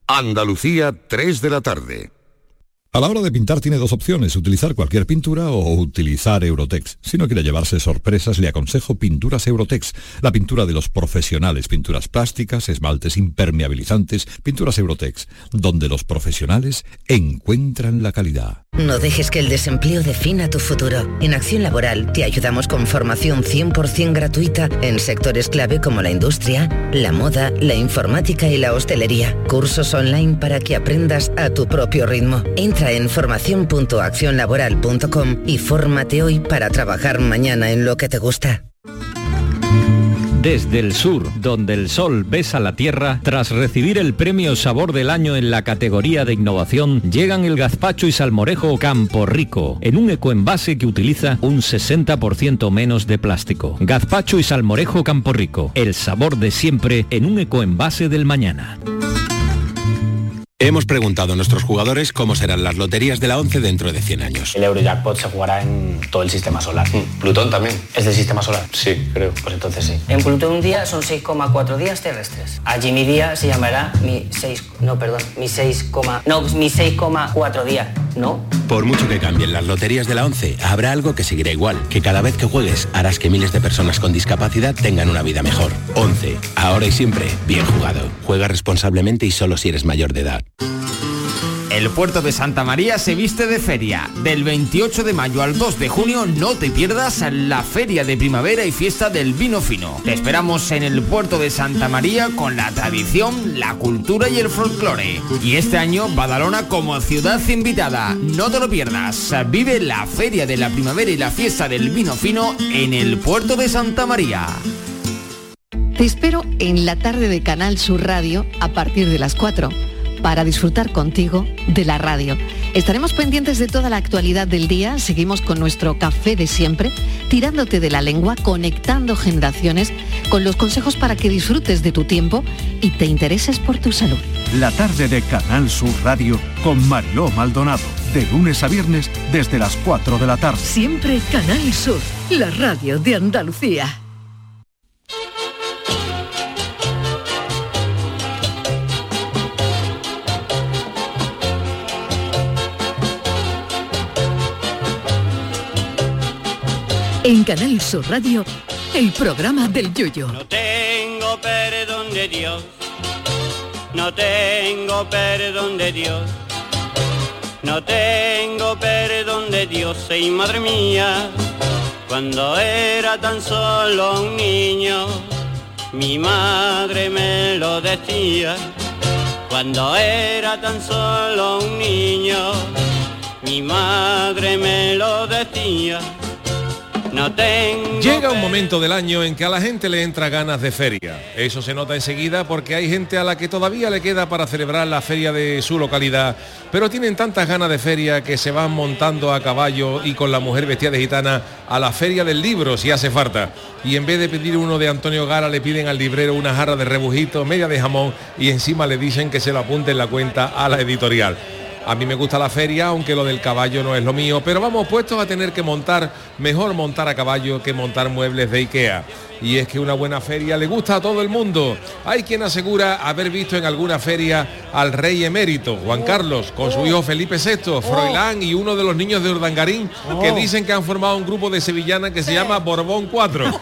Andalucía, 3 de la tarde. A la hora de pintar tiene dos opciones, utilizar cualquier pintura o utilizar Eurotex. Si no quiere llevarse sorpresas, le aconsejo Pinturas Eurotex, la pintura de los profesionales, pinturas plásticas, esmaltes impermeabilizantes, Pinturas Eurotex, donde los profesionales encuentran la calidad. No dejes que el desempleo defina tu futuro. En Acción Laboral te ayudamos con formación 100% gratuita en sectores clave como la industria, la moda, la informática y la hostelería. Cursos online para que aprendas a tu propio ritmo. Entra en formación.accionlaboral.com y fórmate hoy para trabajar mañana en lo que te gusta. Desde el sur, donde el sol besa la tierra, tras recibir el premio Sabor del Año en la categoría de innovación, llegan el gazpacho y salmorejo Campo Rico, en un ecoenvase que utiliza un 60% menos de plástico. Gazpacho y salmorejo Campo Rico, el sabor de siempre en un ecoenvase del mañana. Hemos preguntado a nuestros jugadores cómo serán las loterías de la 11 dentro de 100 años. El Eurojackpot se jugará en todo el sistema solar. ¿Plutón también? ¿Es del sistema solar? Sí, creo. Pues entonces sí. En Plutón un día son 6,4 días terrestres. Allí mi día se llamará mis 6,4 días, ¿no? Por mucho que cambien las loterías de la 11, habrá algo que seguirá igual, que cada vez que juegues harás que miles de personas con discapacidad tengan una vida mejor. 11. Ahora y siempre, bien jugado. Juega responsablemente y solo si eres mayor de edad. El puerto de Santa María se viste de feria. Del 28 de mayo al 2 de junio no te pierdas la feria de primavera y fiesta del vino fino. Te esperamos en el puerto de Santa María con la tradición, la cultura y el folclore. Y este año Badalona como ciudad invitada. No te lo pierdas. Vive la feria de la primavera y la fiesta del vino fino en el puerto de Santa María. Te espero en la tarde de Canal Sur Radio a partir de las 4. Para disfrutar contigo de la radio. Estaremos pendientes de toda la actualidad del día, seguimos con nuestro café de siempre, tirándote de la lengua, conectando generaciones, con los consejos para que disfrutes de tu tiempo y te intereses por tu salud. La tarde de Canal Sur Radio con Mariló Maldonado, de lunes a viernes desde las 4 de la tarde. Siempre Canal Sur, la radio de Andalucía. En Canal Sur Radio, el programa del Yoyo. No tengo perdón de Dios, no tengo perdón de Dios, no tengo perdón de Dios, y madre mía, cuando era tan solo un niño, mi madre me lo decía, cuando era tan solo un niño, mi madre me lo decía. No tengo. Llega un momento del año en que a la gente le entra ganas de feria. Eso se nota enseguida porque hay gente a la que todavía le queda para celebrar la feria de su localidad, pero tienen tantas ganas de feria que se van montando a caballo y con la mujer vestida de gitana a la feria del libro si hace falta. Y en vez de pedir uno de Antonio Gara le piden al librero una jarra de rebujito, media de jamón y encima le dicen que se lo apunte en la cuenta a la editorial. A mí me gusta la feria, aunque lo del caballo no es lo mío, pero vamos puestos a tener que mejor montar a caballo que montar muebles de Ikea. Y es que una buena feria le gusta a todo el mundo. Hay quien asegura haber visto en alguna feria al rey emérito, Juan Carlos, con su hijo Felipe VI, Froilán y uno de los niños de Urdangarín, que dicen que han formado un grupo de sevillanas que se llama Borbón 4.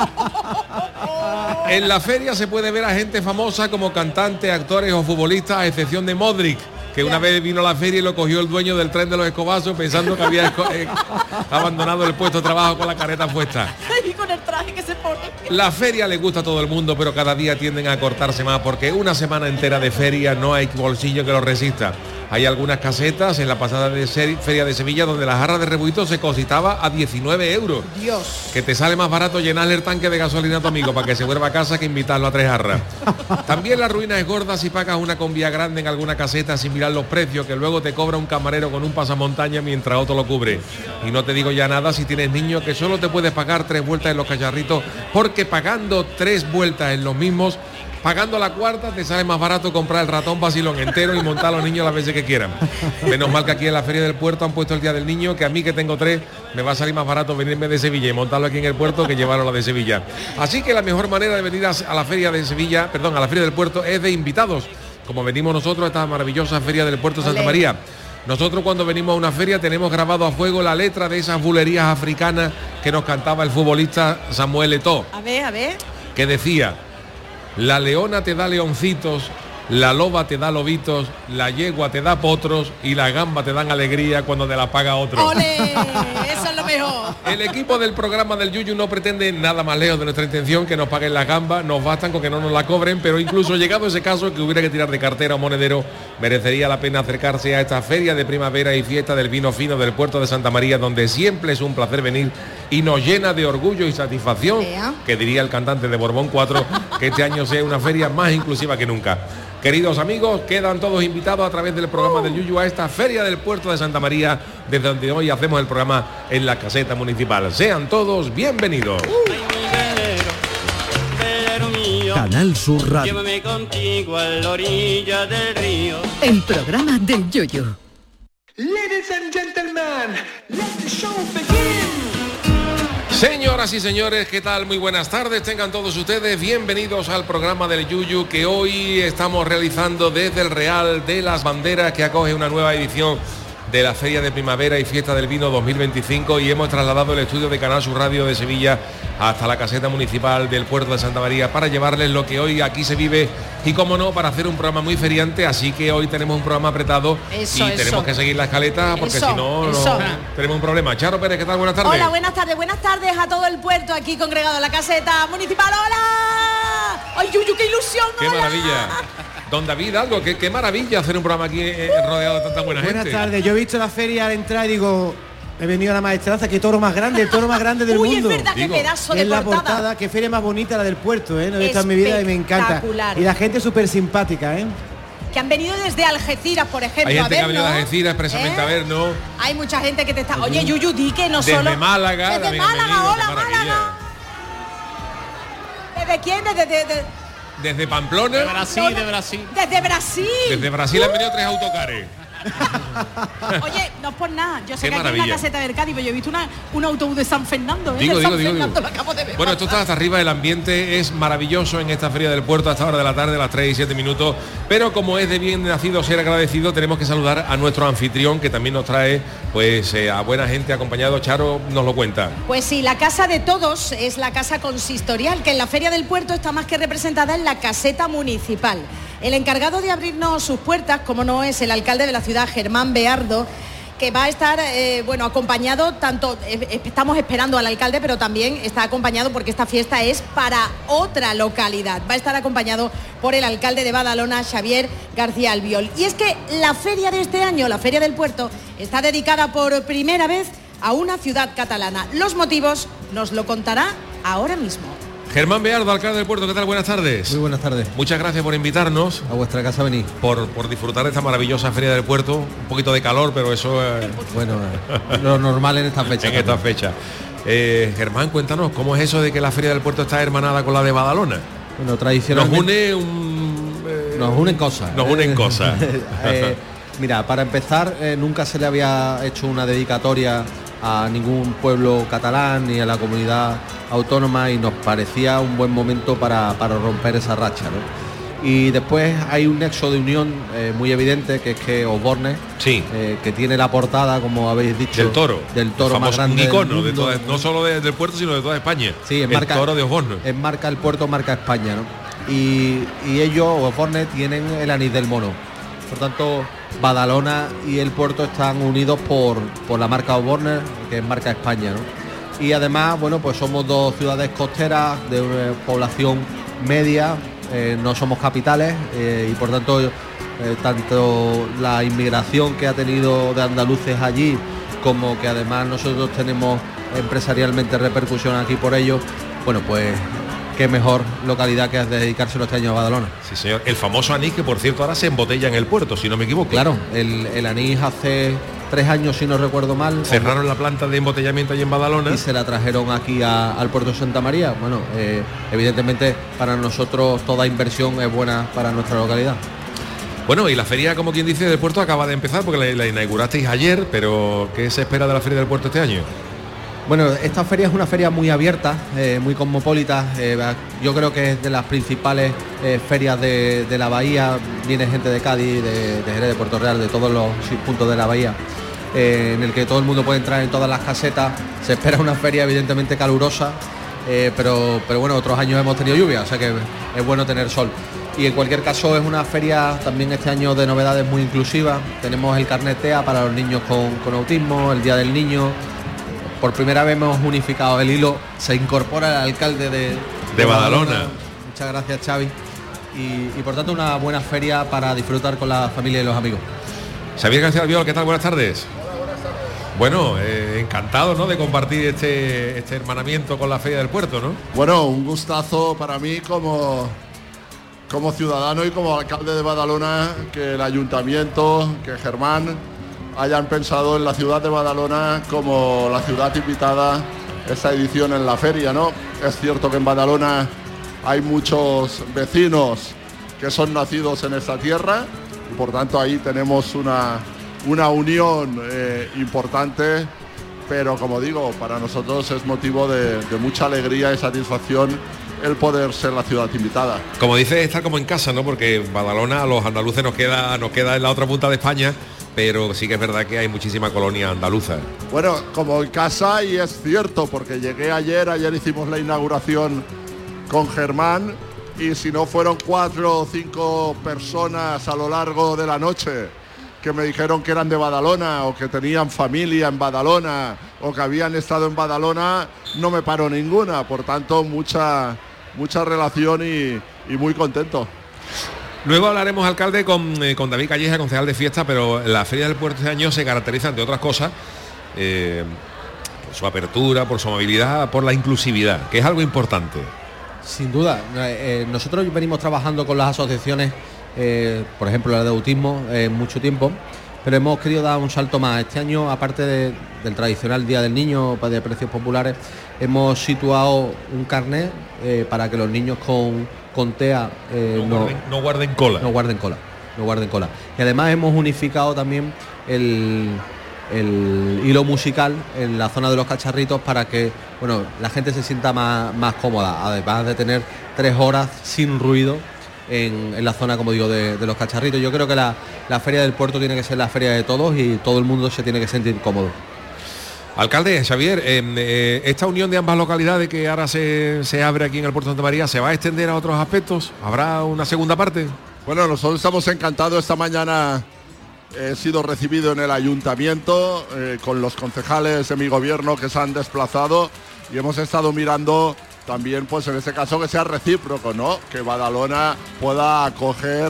En la feria se puede ver a gente famosa como cantantes, actores o futbolistas, a excepción de Modric, que una vez vino a la feria y lo cogió el dueño del tren de los escobazos pensando que había abandonado el puesto de trabajo con la careta puesta. Y con el traje que se pone. La feria le gusta a todo el mundo, pero cada día tienden a cortarse más porque una semana entera de feria no hay bolsillo que lo resista. Hay algunas casetas en la pasada feria de Sevilla donde la jarra de rebujito se cositaba a 19 euros. Dios. Que te sale más barato llenarle el tanque de gasolina a tu amigo para que se vuelva a casa que invitarlo a 3 jarras. También la ruina es gorda si pagas una comida grande en alguna caseta sin mirar los precios, que luego te cobra un camarero con un pasamontaña mientras otro lo cubre. Y no te digo ya nada si tienes niños, que solo te puedes pagar 3 vueltas en los cacharritos, porque pagando 3 vueltas en los mismos, pagando la cuarta te sale más barato comprar el ratón vacilón entero y montar a los niños las veces que quieran. Menos mal que aquí en la Feria del Puerto han puesto el Día del Niño, que a mí, que tengo 3, me va a salir más barato venirme de Sevilla y montarlo aquí en el puerto que llevarlo a la de Sevilla. Así que la mejor manera de venir a la Feria de Sevilla, a la Feria del Puerto, es de invitados. como venimos nosotros a esta maravillosa feria del puerto de Santa María. Nosotros cuando venimos a una feria tenemos grabado a fuego la letra de esas bulerías africanas que nos cantaba el futbolista Samuel Eto'o. A ver. Que decía: la leona te da leoncitos, la loba te da lobitos, la yegua te da potros y la gamba te dan alegría cuando te la paga otro. ¡Ole! Eso es lo mejor. El equipo del programa del Yuyu no pretende nada más lejos de nuestra intención que nos paguen las gambas, nos bastan con que no nos la cobren, pero incluso llegado ese caso que hubiera que tirar de cartera o monedero, merecería la pena acercarse a esta feria de primavera y fiesta del vino fino del puerto de Santa María, donde siempre es un placer venir y nos llena de orgullo y satisfacción, que diría el cantante de Borbón 4, que este año sea una feria más inclusiva que nunca. Queridos amigos, quedan todos invitados a través del programa del Yuyu a esta feria del puerto de Santa María, desde donde hoy hacemos el programa en la caseta municipal. Sean todos bienvenidos. Canal Sur Radio. Llévame contigo a la orilla del río. El programa del Yuyu. Ladies and gentlemen, let the show begin. Señoras y señores, ¿qué tal? Muy buenas tardes, tengan todos ustedes bienvenidos al programa del Yuyu que hoy estamos realizando desde el Real de las Banderas, que acoge una nueva edición de la Feria de Primavera y Fiesta del Vino 2025, y hemos trasladado el estudio de Canal Sur Radio de Sevilla hasta la caseta municipal del puerto de Santa María para llevarles lo que hoy aquí se vive y, como no, para hacer un programa muy feriante, así que hoy tenemos un programa apretado tenemos que seguir la escaleta porque si no tenemos un problema. Charo Pérez, ¿qué tal? Buenas tardes. Hola, buenas tardes a todo el puerto aquí congregado en la caseta municipal. ¡Hola! ¡Ay, Yuyu, qué ilusión! ¡Qué maravilla! Don David, algo, qué maravilla hacer un programa aquí rodeado de tanta buena gente. Buenas tardes, yo he visto la feria al entrar y digo, he venido a la maestranza, qué toro más grande, el toro más grande del mundo. Es verdad, qué pedazo de es la portada, qué feria más bonita la del puerto, no he visto en mi vida y me encanta. Y la gente súper simpática, que han venido desde Algeciras, por ejemplo. Hay gente que ha venido de Algeciras expresamente a vernos. Hay mucha gente que te está... Oye, Yuyu, di que no desde solo... Málaga, desde Málaga, hola, Málaga. ¿Desde quién? Desde Pamplona. De Brasil. Desde Brasil. Desde Brasil han venido 3 autocares. Oye, no es por nada. Yo sé Qué que aquí en la caseta del Cádiz, pero yo he visto un autobús de San Fernando. Digo. Lo acabo de ver. Bueno, esto está hasta arriba, el ambiente es maravilloso en esta feria del puerto hasta hora de la tarde, a las 3 y 7 minutos. Pero como es de bien nacido ser agradecido, tenemos que saludar a nuestro anfitrión, que también nos trae pues a buena gente acompañado. Charo nos lo cuenta. Pues sí, la casa de todos es la casa consistorial, que en la feria del puerto está más que representada en la caseta municipal. El encargado de abrirnos sus puertas, como no, es el alcalde de la ciudad, Germán Beardo, que va a estar acompañado, tanto estamos esperando al alcalde, pero también está acompañado, porque esta fiesta es para otra localidad. Va a estar acompañado por el alcalde de Badalona, Xavier García Albiol. Y es que la feria de este año, la Feria del Puerto, está dedicada por primera vez a una ciudad catalana. Los motivos nos lo contará ahora mismo. Germán Beardo, alcalde del puerto, ¿qué tal? Buenas tardes. Muy buenas tardes. Muchas gracias por invitarnos. A vuestra casa venís. Por disfrutar de esta maravillosa feria del puerto. Un poquito de calor, pero eso es... Bueno, lo normal en esta fecha. En esta fecha. Germán, cuéntanos, ¿cómo es eso de que la feria del puerto está hermanada con la de Badalona? Bueno, tradicionalmente... Nos unen cosas. Nos unen cosas. Mira, para empezar, nunca se le había hecho una dedicatoria a ningún pueblo catalán ni a la comunidad autónoma, y nos parecía un buen momento para romper esa racha, ¿no? Y después hay un nexo de unión muy evidente, que es que Osborne, que tiene la portada, como habéis dicho, del toro más grande, un icono del mundo, no solo del puerto, sino de toda España. Sí, el toro de Osborne. Enmarca el puerto, marca España, ¿no? Y ellos, Osborne, tienen el anís del mono. Por tanto, Badalona y el puerto están unidos por la marca Osborne, que es marca España, ¿no? Y además, bueno, pues somos dos ciudades costeras de una población media, no somos capitales, y por tanto, tanto la inmigración que ha tenido de andaluces allí, como que además nosotros tenemos empresarialmente repercusión aquí por ello, bueno, pues qué mejor localidad que dedicárselo este año a Badalona. Sí, señor. El famoso anís, que por cierto ahora se embotella en el puerto, si no me equivoco. Claro, el anís hace 3 años, si no recuerdo mal. Cerraron la planta de embotellamiento allí en Badalona. Y se la trajeron aquí al puerto de Santa María. Bueno, evidentemente para nosotros toda inversión es buena para nuestra localidad. Bueno, y la feria, como quien dice, del puerto acaba de empezar, porque la inaugurasteis ayer, pero ¿qué se espera de la feria del puerto este año? Bueno, esta feria es una feria muy abierta, muy cosmopolita. Yo creo que es de las principales ferias de la bahía. Viene gente de Cádiz, de Jerez, de Puerto Real, de todos los puntos de la bahía, en el que todo el mundo puede entrar en todas las casetas. Se espera una feria evidentemente calurosa, pero bueno, otros años hemos tenido lluvia, o sea que es bueno tener sol. Y en cualquier caso es una feria también este año de novedades muy inclusiva. Tenemos el carnet TEA para los niños con autismo, el Día del Niño. Por primera vez hemos unificado el hilo, se incorpora el alcalde de Badalona. Muchas gracias, Xavi. Y por tanto una buena feria para disfrutar con la familia y los amigos. Xavier García Albiol, ¿qué tal? Buenas tardes. Bueno, encantado, ¿no?, de compartir este hermanamiento con la Feria del Puerto, ¿no? Bueno, un gustazo para mí como ciudadano y como alcalde de Badalona, que el ayuntamiento, que Germán hayan pensado en la ciudad de Badalona como la ciudad invitada esta edición en la feria, ¿no? Es cierto que en Badalona hay muchos vecinos que son nacidos en esta tierra y por tanto ahí tenemos una unión importante, pero como digo, para nosotros es motivo de mucha alegría y satisfacción el poder ser la ciudad invitada. Como dices, estar como en casa, ¿no? Porque Badalona a los andaluces nos queda en la otra punta de España, pero sí que es verdad que hay muchísima colonia andaluza. Bueno, como en casa, y es cierto, porque llegué ayer hicimos la inauguración con Germán, y si no fueron 4 o 5 personas a lo largo de la noche que me dijeron que eran de Badalona o que tenían familia en Badalona o que habían estado en Badalona, no me paró ninguna, por tanto mucha relación y muy contento. Luego hablaremos, alcalde, con David Calleja, concejal de fiesta, pero la Feria del Puerto este año se caracteriza, entre otras cosas, por su apertura, por su amabilidad, por la inclusividad, que es algo importante. Sin duda, nosotros venimos trabajando con las asociaciones, por ejemplo la de autismo, mucho tiempo, pero hemos querido dar un salto más. Este año, aparte del tradicional Día del Niño de precios populares, hemos situado un carnet para que los niños con TEA no guarden cola. No guarden cola. Y además hemos unificado también el hilo musical en la zona de los cacharritos para que, bueno, la gente se sienta más cómoda, además de tener 3 horas sin ruido en la zona, como digo, de los cacharritos. Yo creo que la Feria del Puerto tiene que ser la feria de todos y todo el mundo se tiene que sentir cómodo. Alcalde, Xavier, esta unión de ambas localidades que ahora se abre aquí en el Puerto de Santa María, ¿se va a extender a otros aspectos? ¿Habrá una segunda parte? Bueno, nosotros estamos encantados. Esta mañana he sido recibido en el ayuntamiento con los concejales de mi gobierno que se han desplazado y hemos estado mirando también, pues en este caso, que sea recíproco, ¿no? Que Badalona pueda acoger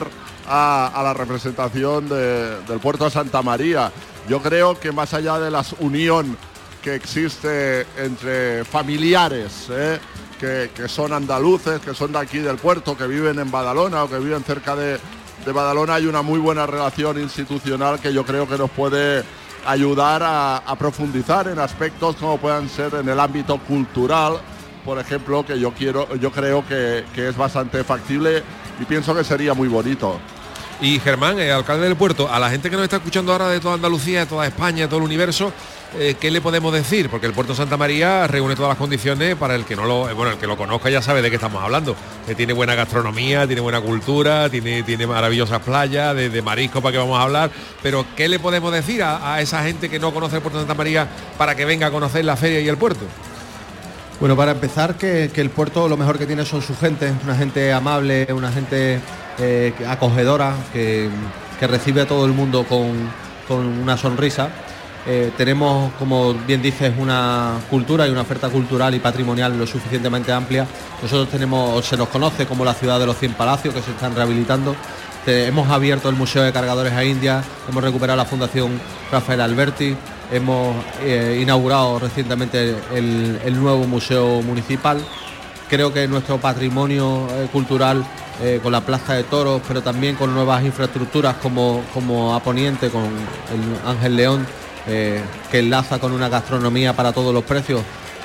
a la representación del Puerto de Santa María. Yo creo que más allá de la unión que existe entre familiares, que son andaluces, que son de aquí del puerto, que viven en Badalona o que viven cerca de Badalona, hay una muy buena relación institucional que yo creo que nos puede ayudar a profundizar en aspectos como puedan ser en el ámbito cultural, por ejemplo, que yo creo que es bastante factible y pienso que sería muy bonito. Y Germán, alcalde del Puerto, a la gente que nos está escuchando ahora de toda Andalucía, de toda España, de todo el universo, ¿qué le podemos decir? Porque el Puerto de Santa María reúne todas las condiciones para el que no el que lo conozca ya sabe de qué estamos hablando. Tiene buena gastronomía, tiene buena cultura, tiene maravillosas playas, de marisco para que vamos a hablar, pero ¿qué le podemos decir a esa gente que no conoce el Puerto de Santa María para que venga a conocer la feria y el puerto? Bueno, para empezar, que el puerto lo mejor que tiene son su gente, una gente amable, una gente acogedora, que recibe a todo el mundo con una sonrisa. Tenemos, como bien dices, una cultura y una oferta cultural y patrimonial lo suficientemente amplia. Nosotros se nos conoce como la ciudad de los 100 palacios que se están rehabilitando. Hemos abierto el Museo de Cargadores a India, hemos recuperado la Fundación Rafael Alberti, hemos inaugurado recientemente el nuevo Museo Municipal. Creo que nuestro patrimonio cultural, con la Plaza de Toros, pero también con nuevas infraestructuras como a Poniente, con el Ángel León, que enlaza con una gastronomía para todos los precios,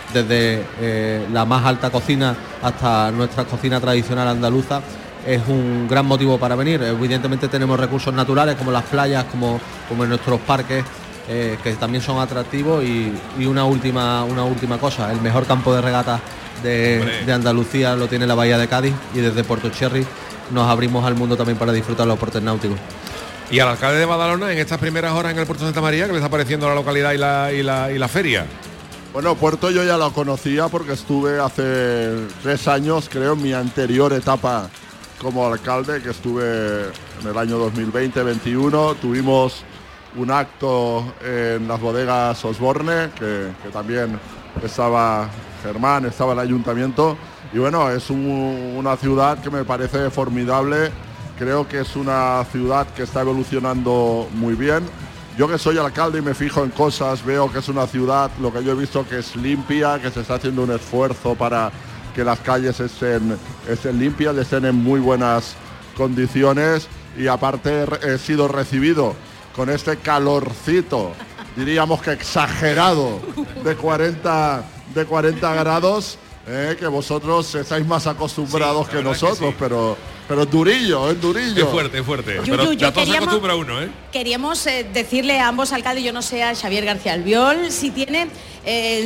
desde la más alta cocina hasta nuestra cocina tradicional andaluza, es un gran motivo para venir. Evidentemente tenemos recursos naturales como las playas, como en nuestros parques, que también son atractivos y una última cosa, el mejor campo de regata de Andalucía lo tiene la Bahía de Cádiz y desde Puerto Cherry nos abrimos al mundo también para disfrutar los deportes náuticos. Y al alcalde de Badalona, en estas primeras horas en el puerto de Santa María, ¿qué le está pareciendo la localidad y la feria? Bueno, Puerto yo ya lo conocía porque estuve hace 3 años, creo, en mi anterior etapa como alcalde, que estuve en el año 2020-21. Tuvimos un acto en las bodegas Osborne, que también estaba Germán, estaba el ayuntamiento. Y bueno, es una ciudad que me parece formidable. Creo que es una ciudad que está evolucionando muy bien. Yo que soy alcalde y me fijo en cosas, veo que es una ciudad, lo que yo he visto, que es limpia, que se está haciendo un esfuerzo para que las calles estén limpias, estén en muy buenas condiciones, y aparte he sido recibido con este calorcito, diríamos que exagerado, de 40 grados, que vosotros estáis más acostumbrados que nosotros, sí. pero es durillo. Es fuerte. Pero ya todo se acostumbra uno, Queríamos decirle a ambos alcaldes, yo no sé, a Xavier García Albiol, si tiene en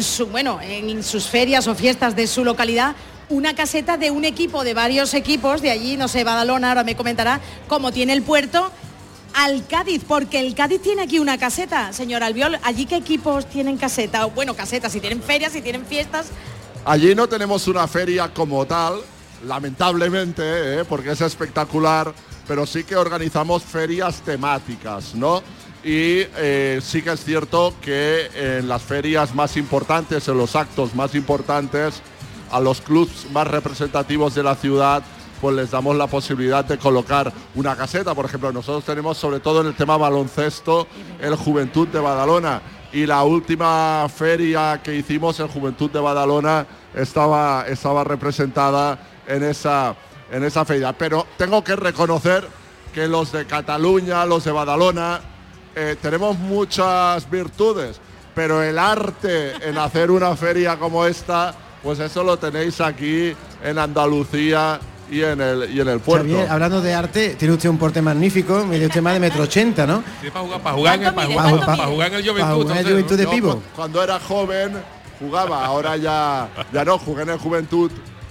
sus ferias o fiestas de su localidad una caseta de un equipo, de varios equipos de allí, no sé, Badalona, ahora me comentará, como tiene el puerto, al Cádiz, porque el Cádiz tiene aquí una caseta, señor Albiol. ¿Allí qué equipos tienen caseta? Bueno, casetas, si tienen ferias, si tienen fiestas. Allí no tenemos una feria como tal, lamentablemente, porque es espectacular, pero sí que organizamos ferias temáticas, ¿no? Y sí que es cierto que en las ferias más importantes, en los actos más importantes, a los clubs más representativos de la ciudad, pues les damos la posibilidad de colocar una caseta. Por ejemplo, nosotros tenemos, sobre todo en el tema baloncesto, el Juventud de Badalona. Y la última feria que hicimos, el Juventud de Badalona, estaba representada en esa feria. Pero tengo que reconocer que los de Cataluña, los de Badalona, tenemos muchas virtudes, pero el arte en hacer una feria como esta, pues eso lo tenéis aquí en Andalucía y en el puerto. Xavier, hablando de arte, tiene usted un porte magnífico, mide usted más de 1,80 m, ¿no? Sí, para jugar en el Juventud. De Pivo. Cuando era joven jugaba, ahora ya no, jugué en el Juventud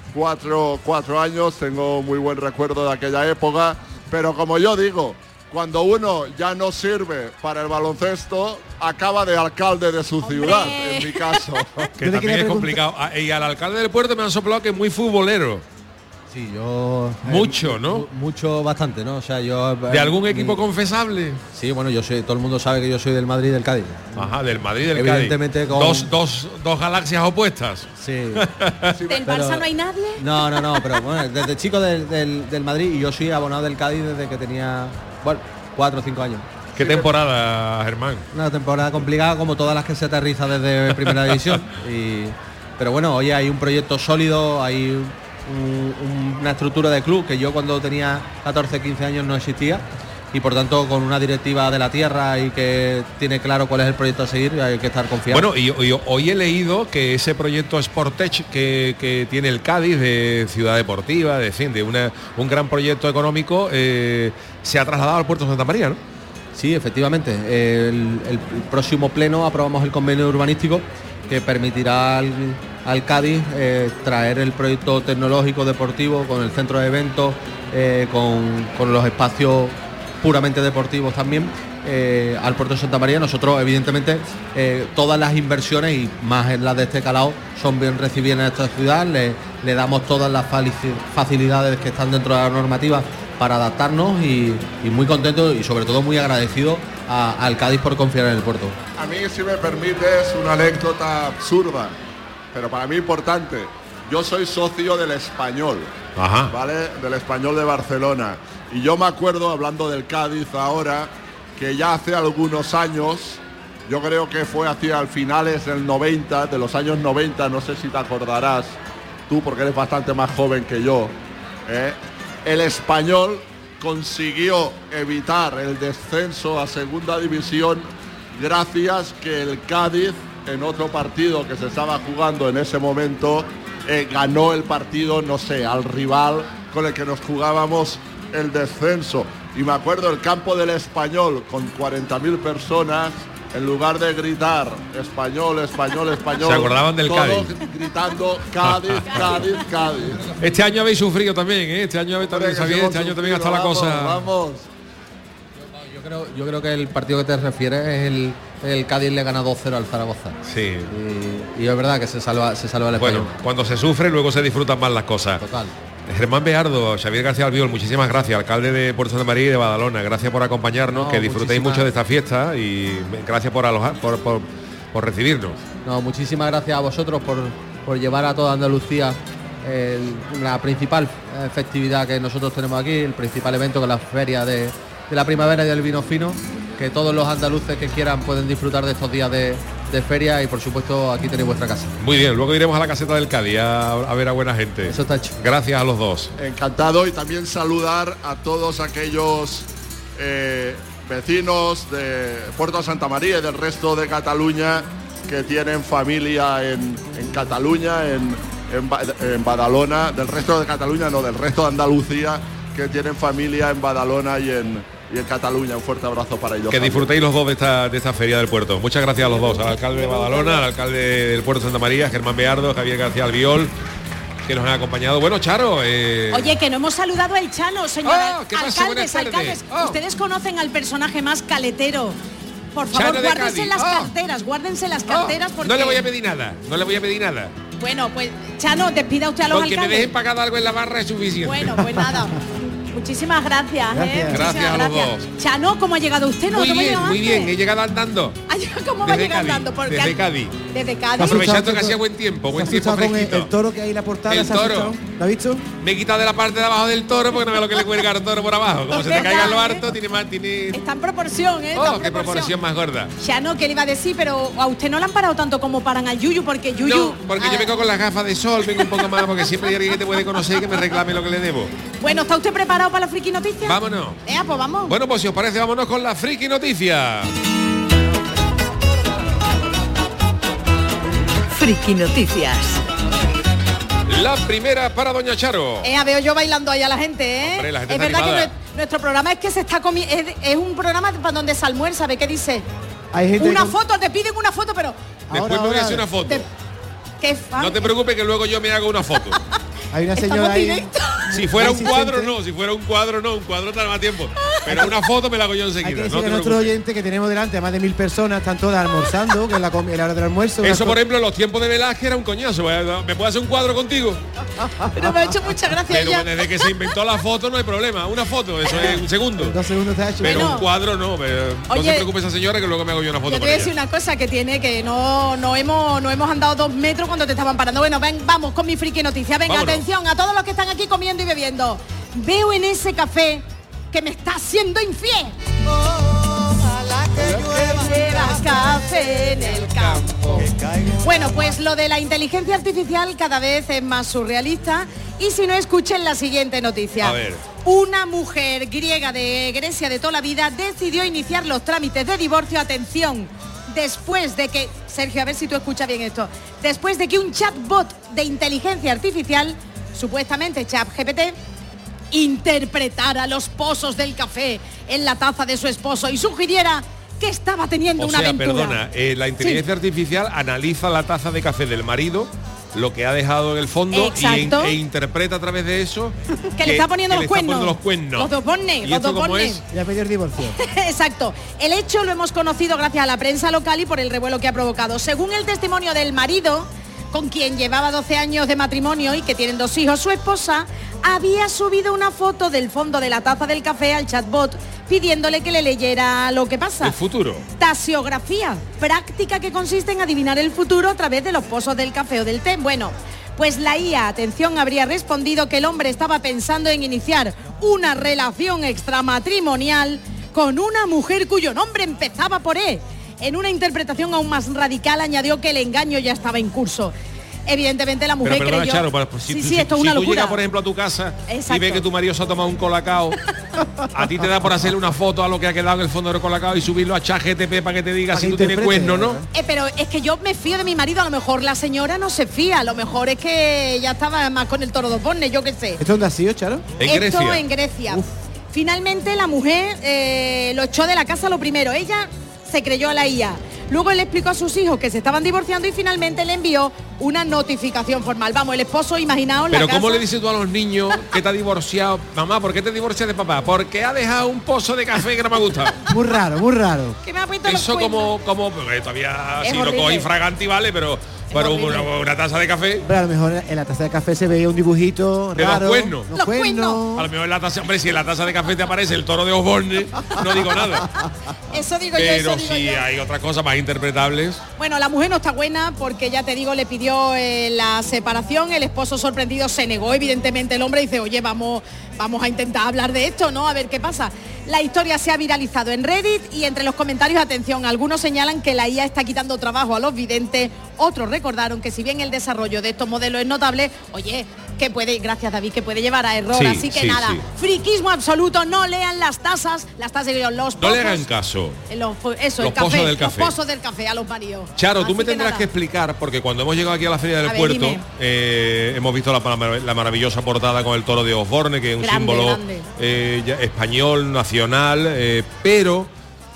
4 años, tengo muy buen recuerdo de aquella época, pero como yo digo, cuando uno ya no sirve para el baloncesto, acaba de alcalde de su ciudad, en mi caso. Que también es complicado. Y al alcalde del puerto me han soplado que es muy futbolero. Sí, yo... Mucho, ¿no? Mucho, bastante, ¿no? O sea, yo... ¿De algún equipo confesable? Sí, bueno, yo soy, todo el mundo sabe que yo soy del Madrid y del Cádiz. Ajá, del Madrid y del Evidentemente Cádiz. Dos galaxias opuestas. Sí. ¿Del Barça no hay nadie? No, pero bueno, desde chico del Madrid, y yo soy abonado del Cádiz desde que tenía, 4 o 5 años. ¿Qué temporada, Germán? Una temporada complicada, como todas las que se aterriza desde Primera División. Pero bueno, hoy hay un proyecto sólido, hay una estructura de club que yo cuando tenía 14, 15 años no existía, y por tanto con una directiva de la tierra y que tiene claro cuál es el proyecto a seguir, hay que estar confiados. Bueno, y hoy he leído que ese proyecto Sportech que tiene el Cádiz de ciudad deportiva, de un gran proyecto económico, se ha trasladado al puerto de Santa María, ¿no? Sí, efectivamente. El próximo pleno aprobamos el convenio urbanístico que permitirá al Cádiz traer el proyecto tecnológico deportivo con el centro de eventos, con los espacios puramente deportivos también, al puerto de Santa María. Nosotros, evidentemente, todas las inversiones, y más en las de este calado, son bien recibidas en esta ciudad. Le damos todas las facilidades que están dentro de la normativa para adaptarnos, y muy contento y sobre todo muy agradecido al Cádiz por confiar en el puerto. A mí, si me permites, una anécdota absurda, pero para mí importante. Yo soy socio del Español, Ajá. ¿vale? Del Español de Barcelona. Y yo me acuerdo, hablando del Cádiz ahora, que ya hace algunos años, yo creo que fue hacia finales del 90, de los años 90, no sé si te acordarás, tú porque eres bastante más joven que yo, el Español consiguió evitar el descenso a segunda división gracias que el Cádiz, en otro partido que se estaba jugando en ese momento, ganó el partido, no sé, al rival con el que nos jugábamos el descenso. Y me acuerdo el campo del Español con 40.000 personas, en lugar de gritar español, español, español, se acordaban del todos Cádiz. gritando Cádiz, Cádiz, Cádiz. Este año habéis sufrido también, ¿eh? Este año también, Xavier, este año también está la cosa. Vamos. Yo creo que el partido que te refieres es el Cádiz le gana 2-0 al Zaragoza. Sí. Y es verdad que se salva el español. Bueno, cuando se sufre luego se disfrutan más las cosas. Total. Germán Beardo, Xavier García Albiol, muchísimas gracias, alcalde de Puerto Santa María y de Badalona. Gracias por acompañarnos, que disfrutéis mucho de esta fiesta y gracias por recibirnos. No, muchísimas gracias a vosotros por llevar a toda Andalucía la principal festividad que nosotros tenemos aquí, el principal evento que es la feria de la primavera y del vino fino, que todos los andaluces que quieran pueden disfrutar de estos días de feria y por supuesto aquí tenéis vuestra casa. Muy bien, luego iremos a la caseta del Cádiz a ver a buena gente. Eso está hecho. Gracias a los dos. Encantado, y también saludar a todos aquellos vecinos de Puerto Santa María y del resto de Cataluña que tienen familia en Cataluña, en Badalona, del resto de Cataluña, no, del resto de Andalucía, que tienen familia en Badalona y en Cataluña. Un fuerte abrazo para ellos. Que disfrutéis los dos de esta feria del puerto. Muchas gracias a los dos, al alcalde de Badalona, al alcalde del Puerto de Santa María, Germán Beardo, Javier García Albiol, que nos han acompañado. Bueno, Charo. Oye, que no hemos saludado al Chano, señora. ¿Qué pasa? Buenas tardes. Alcaldes. Ustedes conocen al personaje más caletero. Por favor, Chano de guárdense Cádiz. las carteras, guárdense las carteras porque... No le voy a pedir nada, no le voy a pedir nada. Bueno, pues Chano, despida usted a los Con que me alcaldes. dejen pagado algo en la barra es suficiente. Bueno, pues nada. Muchísimas gracias. Gracias a los dos. Chano, ¿cómo ha llegado usted? ¿No? Muy bien, he llegado andando. ¿Cómo va llegando? Desde Cádiz. Desde Cádiz. Aprovechando que hacía buen tiempo fresquito. Con el toro que hay en la portada. El toro. ¿Lo has visto? Me he quitado de la parte de abajo del toro porque no veo lo que le cuelga al toro por abajo. Como se te caiga lo harto, tiene... Está en proporción, ¿eh? Oh, qué proporción más gorda. Chano, ¿qué le iba a decir? Pero a usted no le han parado tanto como paran al Yuyu, porque Yuyu... No, porque yo vengo con las gafas de sol, vengo un poco más, porque siempre hay alguien que te puede conocer y que me reclame lo que le debo. Bueno, ¿está usted preparado para la friki noticia? Vámonos. Pues vamos. Bueno, pues si os parece, vámonos con la friki noticia. Friki Noticias. La primera para doña Charo. Veo yo bailando ahí a la gente, ¿eh? Hombre, la gente es está verdad animada. que nuestro programa es que se está comiendo... Es un programa para donde se almuerza, ¿ve qué dice? Hay gente una foto, te piden una foto, pero... Después me voy a hacer una foto. Qué fan. No te preocupes que luego yo me hago una foto. Hay una señora ahí. Si fuera un cuadro, no. Si fuera un cuadro, no. Un cuadro tarda más tiempo. Pero una foto me la hago yo enseguida. Hay que No decir te a nuestros preocupes. oyentes que tenemos delante a más de 1000 personas, están todas almorzando, que es la hora del almuerzo. Eso, por ejemplo, en los tiempos de Velázquez era un coñazo. ¿Me puedo hacer un cuadro contigo? Pero me ha hecho mucha gracia Pero ella. desde que se inventó la foto no hay problema. Una foto, eso es un segundo. 2 segundos te ha hecho. Pero Bueno. un cuadro no. No Oye, se preocupe esa señora que luego me hago yo una foto Yo te con voy a ella. decir una cosa que tiene que no hemos andado 2 metros cuando te estaban parando. Bueno, vamos con mi friki noticia. Venga, Vámonos. atención a todos los que están aquí comiendo y bebiendo. Veo en ese café que me está haciendo infiel. Llevas café en el campo. Bueno, pues lo de la inteligencia artificial cada vez es más surrealista. Y si no, escuchen la siguiente noticia. A ver. Una mujer griega de Grecia de toda la vida decidió iniciar los trámites de divorcio, atención, después de que, Sergio, a ver si tú escuchas bien esto, después de que un chatbot de inteligencia artificial, supuestamente ChatGPT, interpretara los pozos del café en la taza de su esposo y sugiriera que estaba teniendo O una sea, aventura. perdona, la inteligencia artificial analiza la taza de café del marido, lo que ha dejado en el fondo Exacto. e interpreta a través de eso que le está poniendo que los le está cuernos. poniendo los cuernos. Los dos pone, ¿Y los esto dos cómo pone. es? Ya pedir divorcio. Exacto. El hecho lo hemos conocido gracias a la prensa local y por el revuelo que ha provocado. Según el testimonio del marido, con quien llevaba 12 años de matrimonio y que tienen 2 hijos, su esposa había subido una foto del fondo de la taza del café al chatbot pidiéndole que le leyera lo que pasa. El futuro. Tasiografía, práctica que consiste en adivinar el futuro a través de los pozos del café o del té. Bueno, pues la IA, atención, habría respondido que el hombre estaba pensando en iniciar una relación extramatrimonial con una mujer cuyo nombre empezaba por E. En una interpretación aún más radical añadió que el engaño ya estaba en curso. Evidentemente la mujer Pero perdona, creyó... Charo, pues, sí, esto es una si tú locura. llegas, por ejemplo, a tu casa Exacto. y ves que tu marido se ha tomado un colacao, a ti te da por hacerle una foto a lo que ha quedado en el fondo del colacao y subirlo a ChatGPT para que te diga si tú tienes cuerno, ¿no? Pero es que yo me fío de mi marido, a lo mejor la señora no se fía, a lo mejor es que ya estaba más con el toro de Borne, yo qué sé. ¿Esto dónde ha sido, Charo? Esto en Grecia. Finalmente la mujer lo echó de la casa lo primero. Ella se creyó a la IA. Luego él explicó a sus hijos que se estaban divorciando y finalmente le envió una notificación formal. Vamos, el esposo, imaginaos la Pero casa. ¿cómo le dices tú a los niños que te ha divorciado? Mamá, ¿por qué te divorcias de papá? Porque ha dejado un pozo de café que no me ha gustado. Muy raro, muy raro. Que me ha puesto los Eso cuernos. como porque todavía Es si lo horrible. coge infraganti vale, pero una taza de café. Pero a lo mejor en la taza de café se veía un dibujito De raro. los cuernos. Los cuernos. A lo mejor en la taza, hombre, si en la taza de café te aparece el toro de Osborne, no digo nada. Eso digo Pero yo, eso si digo yo. hay otras cosas más interpretables. Bueno, la mujer no está buena porque ya te digo, le pidió la separación, el esposo sorprendido se negó, evidentemente el hombre dice, oye, vamos a intentar hablar de esto, ¿no? A ver qué pasa. La historia se ha viralizado en Reddit y entre los comentarios, atención, algunos señalan que la IA está quitando trabajo a los videntes, otros recordaron que si bien el desarrollo de estos modelos es notable, oye, que puede, gracias David, que puede llevar a error, Sí, así que sí, nada, sí. friquismo absoluto, no lean las tazas los No pozos, le hagan caso. los Los el pozos café, del café. los pozos del café a los maridos. Charo, tú Así me tendrás nada. que explicar, porque cuando hemos llegado aquí a la Feria del A ver, Puerto, dime. hemos visto la maravillosa portada con el toro de Osborne, que es un Grande, símbolo grande. español, nacional, pero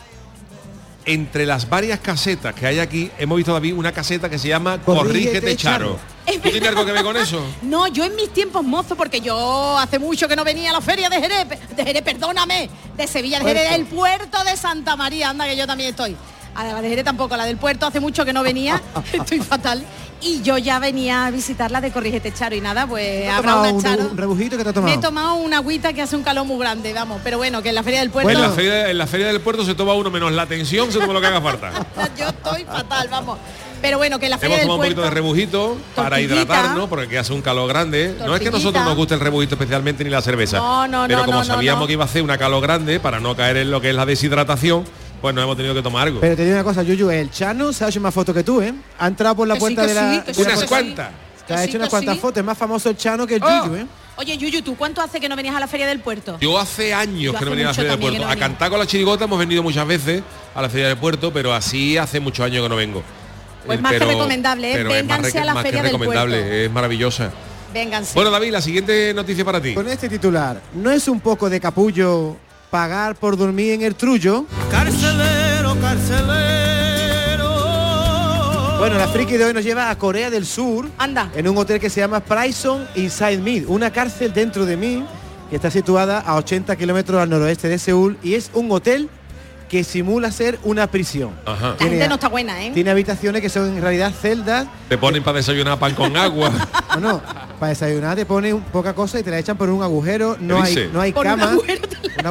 entre las varias casetas que hay aquí, hemos visto, David, una caseta que se llama Corrígete, Charo. ¿Tú tienes algo que ver con eso? No, yo en mis tiempos mozo, porque yo hace mucho que no venía a la feria de Jerez, perdóname, de Sevilla, de Jerez, del puerto de Santa María, anda que yo también estoy. A la de Jerez tampoco, la del puerto hace mucho que no venía, estoy fatal. Y yo ya venía a visitar la de Corrígete, Charo, y nada, pues habrá una Charo. Un rebujito que te ha Me tomado. he tomado una agüita que hace un calor muy grande, vamos, pero bueno, que en la feria del puerto Bueno, en la feria del Puerto se toma uno menos la tensión, se toma lo que haga falta. yo estoy fatal, vamos. Pero bueno, que en la feria Hemos del tomado un puerto poquito de rebujito para Tortillita. hidratarnos, porque aquí hace un calor grande. No es que a Tortillita. nosotros nos guste el rebujito especialmente ni la cerveza. No, pero como no, sabíamos no. que iba a hacer una calor grande, para no caer en lo que es la deshidratación, pues nos hemos tenido que tomar algo. Pero te digo una cosa, Yuyu, el Chano se ha hecho más fotos que tú, ¿eh? Ha entrado por la Que sí, puerta que de la... sí, que de sí, la que Unas sí. cuantas. Te ha Que hecho sí, unas que cuantas sí. fotos, es más famoso el Chano que el Oh. Yuyu, ¿eh? Oye, Yuyu, ¿tú cuánto hace que no venías a la feria del puerto? Yo hace años Yo que no hace venía a la mucho Feria del también que Puerto. no A venía. cantar con la chirigota hemos venido muchas veces a la Feria del Puerto, pero así hace muchos años que no vengo. Pues más que recomendable, ¿eh? pero es más Vénganse a la más que Feria del recomendable, Puerto. es maravillosa. Vénganse. Bueno, David, la siguiente noticia para ti. Con este titular, ¿no es un poco de capullo pagar por dormir en el trullo? Carcelero, carcelero. Bueno, la friki de hoy nos lleva a Corea del Sur. Anda. En un hotel que se llama Prison Inside Me, una cárcel dentro de mí, que está situada a 80 kilómetros al noroeste de Seúl y es un hotel que simula ser una prisión. Ajá. La gente no está buena, ¿eh? Tiene habitaciones que son en realidad celdas. Te ponen para desayunar pan con agua. No, para desayunar te ponen poca cosa y te la echan por un agujero. No ¿Qué hay, dice? no hay Por un cama. agujero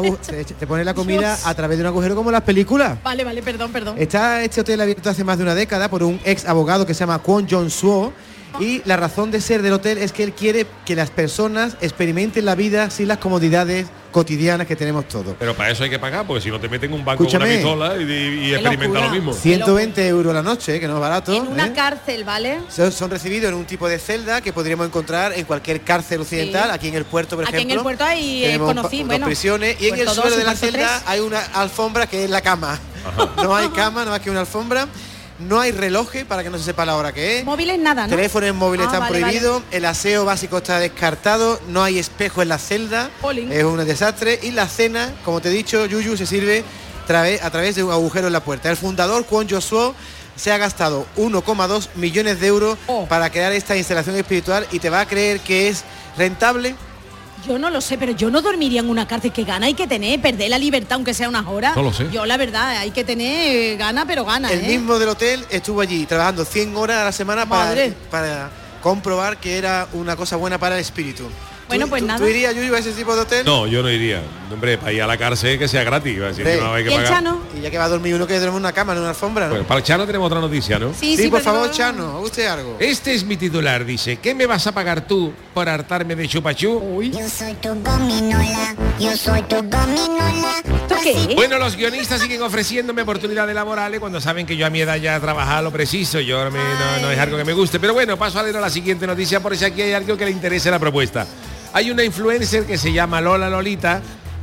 Te ponen la comida Dios. a través de un agujero como en las películas. Vale, perdón. Está este hotel abierto hace más de una década por un ex abogado que se llama Kwon Jong-suo y la razón de ser del hotel es que él quiere que las personas experimenten la vida sin las comodidades cotidianas que tenemos todos. Pero para eso hay que pagar, porque si no te meten un banco Escúchame. con una pistola y experimenta locura. lo mismo. 120 euros la noche, que no es barato. En una ¿eh? cárcel, ¿vale? Son recibidos en un tipo de celda que podríamos encontrar en cualquier cárcel occidental, Sí. aquí en el puerto, por Aquí ejemplo. en el puerto hay, Tenemos conocí, dos bueno, prisiones y en el Puerto suelo 2 y de la Puerto celda 3. hay una alfombra que es la cama. No hay cama, no más que una alfombra. No hay relojes para que no se sepa la hora que es. Móviles nada, ¿no? Teléfonos móviles Ah, están vale, prohibidos, el aseo básico está descartado, no hay espejo en la celda, Jolín. es un desastre y la cena, como te he dicho, Yuyu, se sirve a través de un agujero en la puerta. El fundador, Kwon Jong-suo, se ha gastado 1,2 millones de euros Oh. para crear esta instalación espiritual y te va a creer que es rentable. Yo no lo sé, pero yo no dormiría en una cárcel. Que gana hay que tener, perder la libertad aunque sea unas horas. No lo sé. Yo la verdad, hay que tener gana, pero gana, El ¿eh? mismo del hotel estuvo allí trabajando 100 horas a la semana Madre. para comprobar que era una cosa buena para el espíritu. Bueno, ¿Tú- pues tú- nada. ¿Tú irías, Yuyu, a ese tipo de hotel? No, yo no iría. Hombre, para ir a la cárcel que sea gratis. Va a decir, Ve. no hay que ¿Y el pagar. Chano? Y ya que va a dormir uno que duerme en una cama, en una alfombra, ¿no? Bueno, para el Chano tenemos otra noticia, ¿no? Sí, por pero favor, no- Chano, ¿a usted algo? Este es mi titular, dice, ¿qué me vas a pagar tú por hartarme de chupachú? Yo soy tu gominola, yo soy tu gominola. ¿Esto qué? Bueno, los guionistas siguen ofreciéndome oportunidades laborales cuando saben que yo a mi edad ya he trabajado lo preciso. Yo no es algo que me guste. Pero bueno, paso a leer a la siguiente noticia por si aquí hay algo que le interese la propuesta. Hay una influencer que se llama Lola Lolita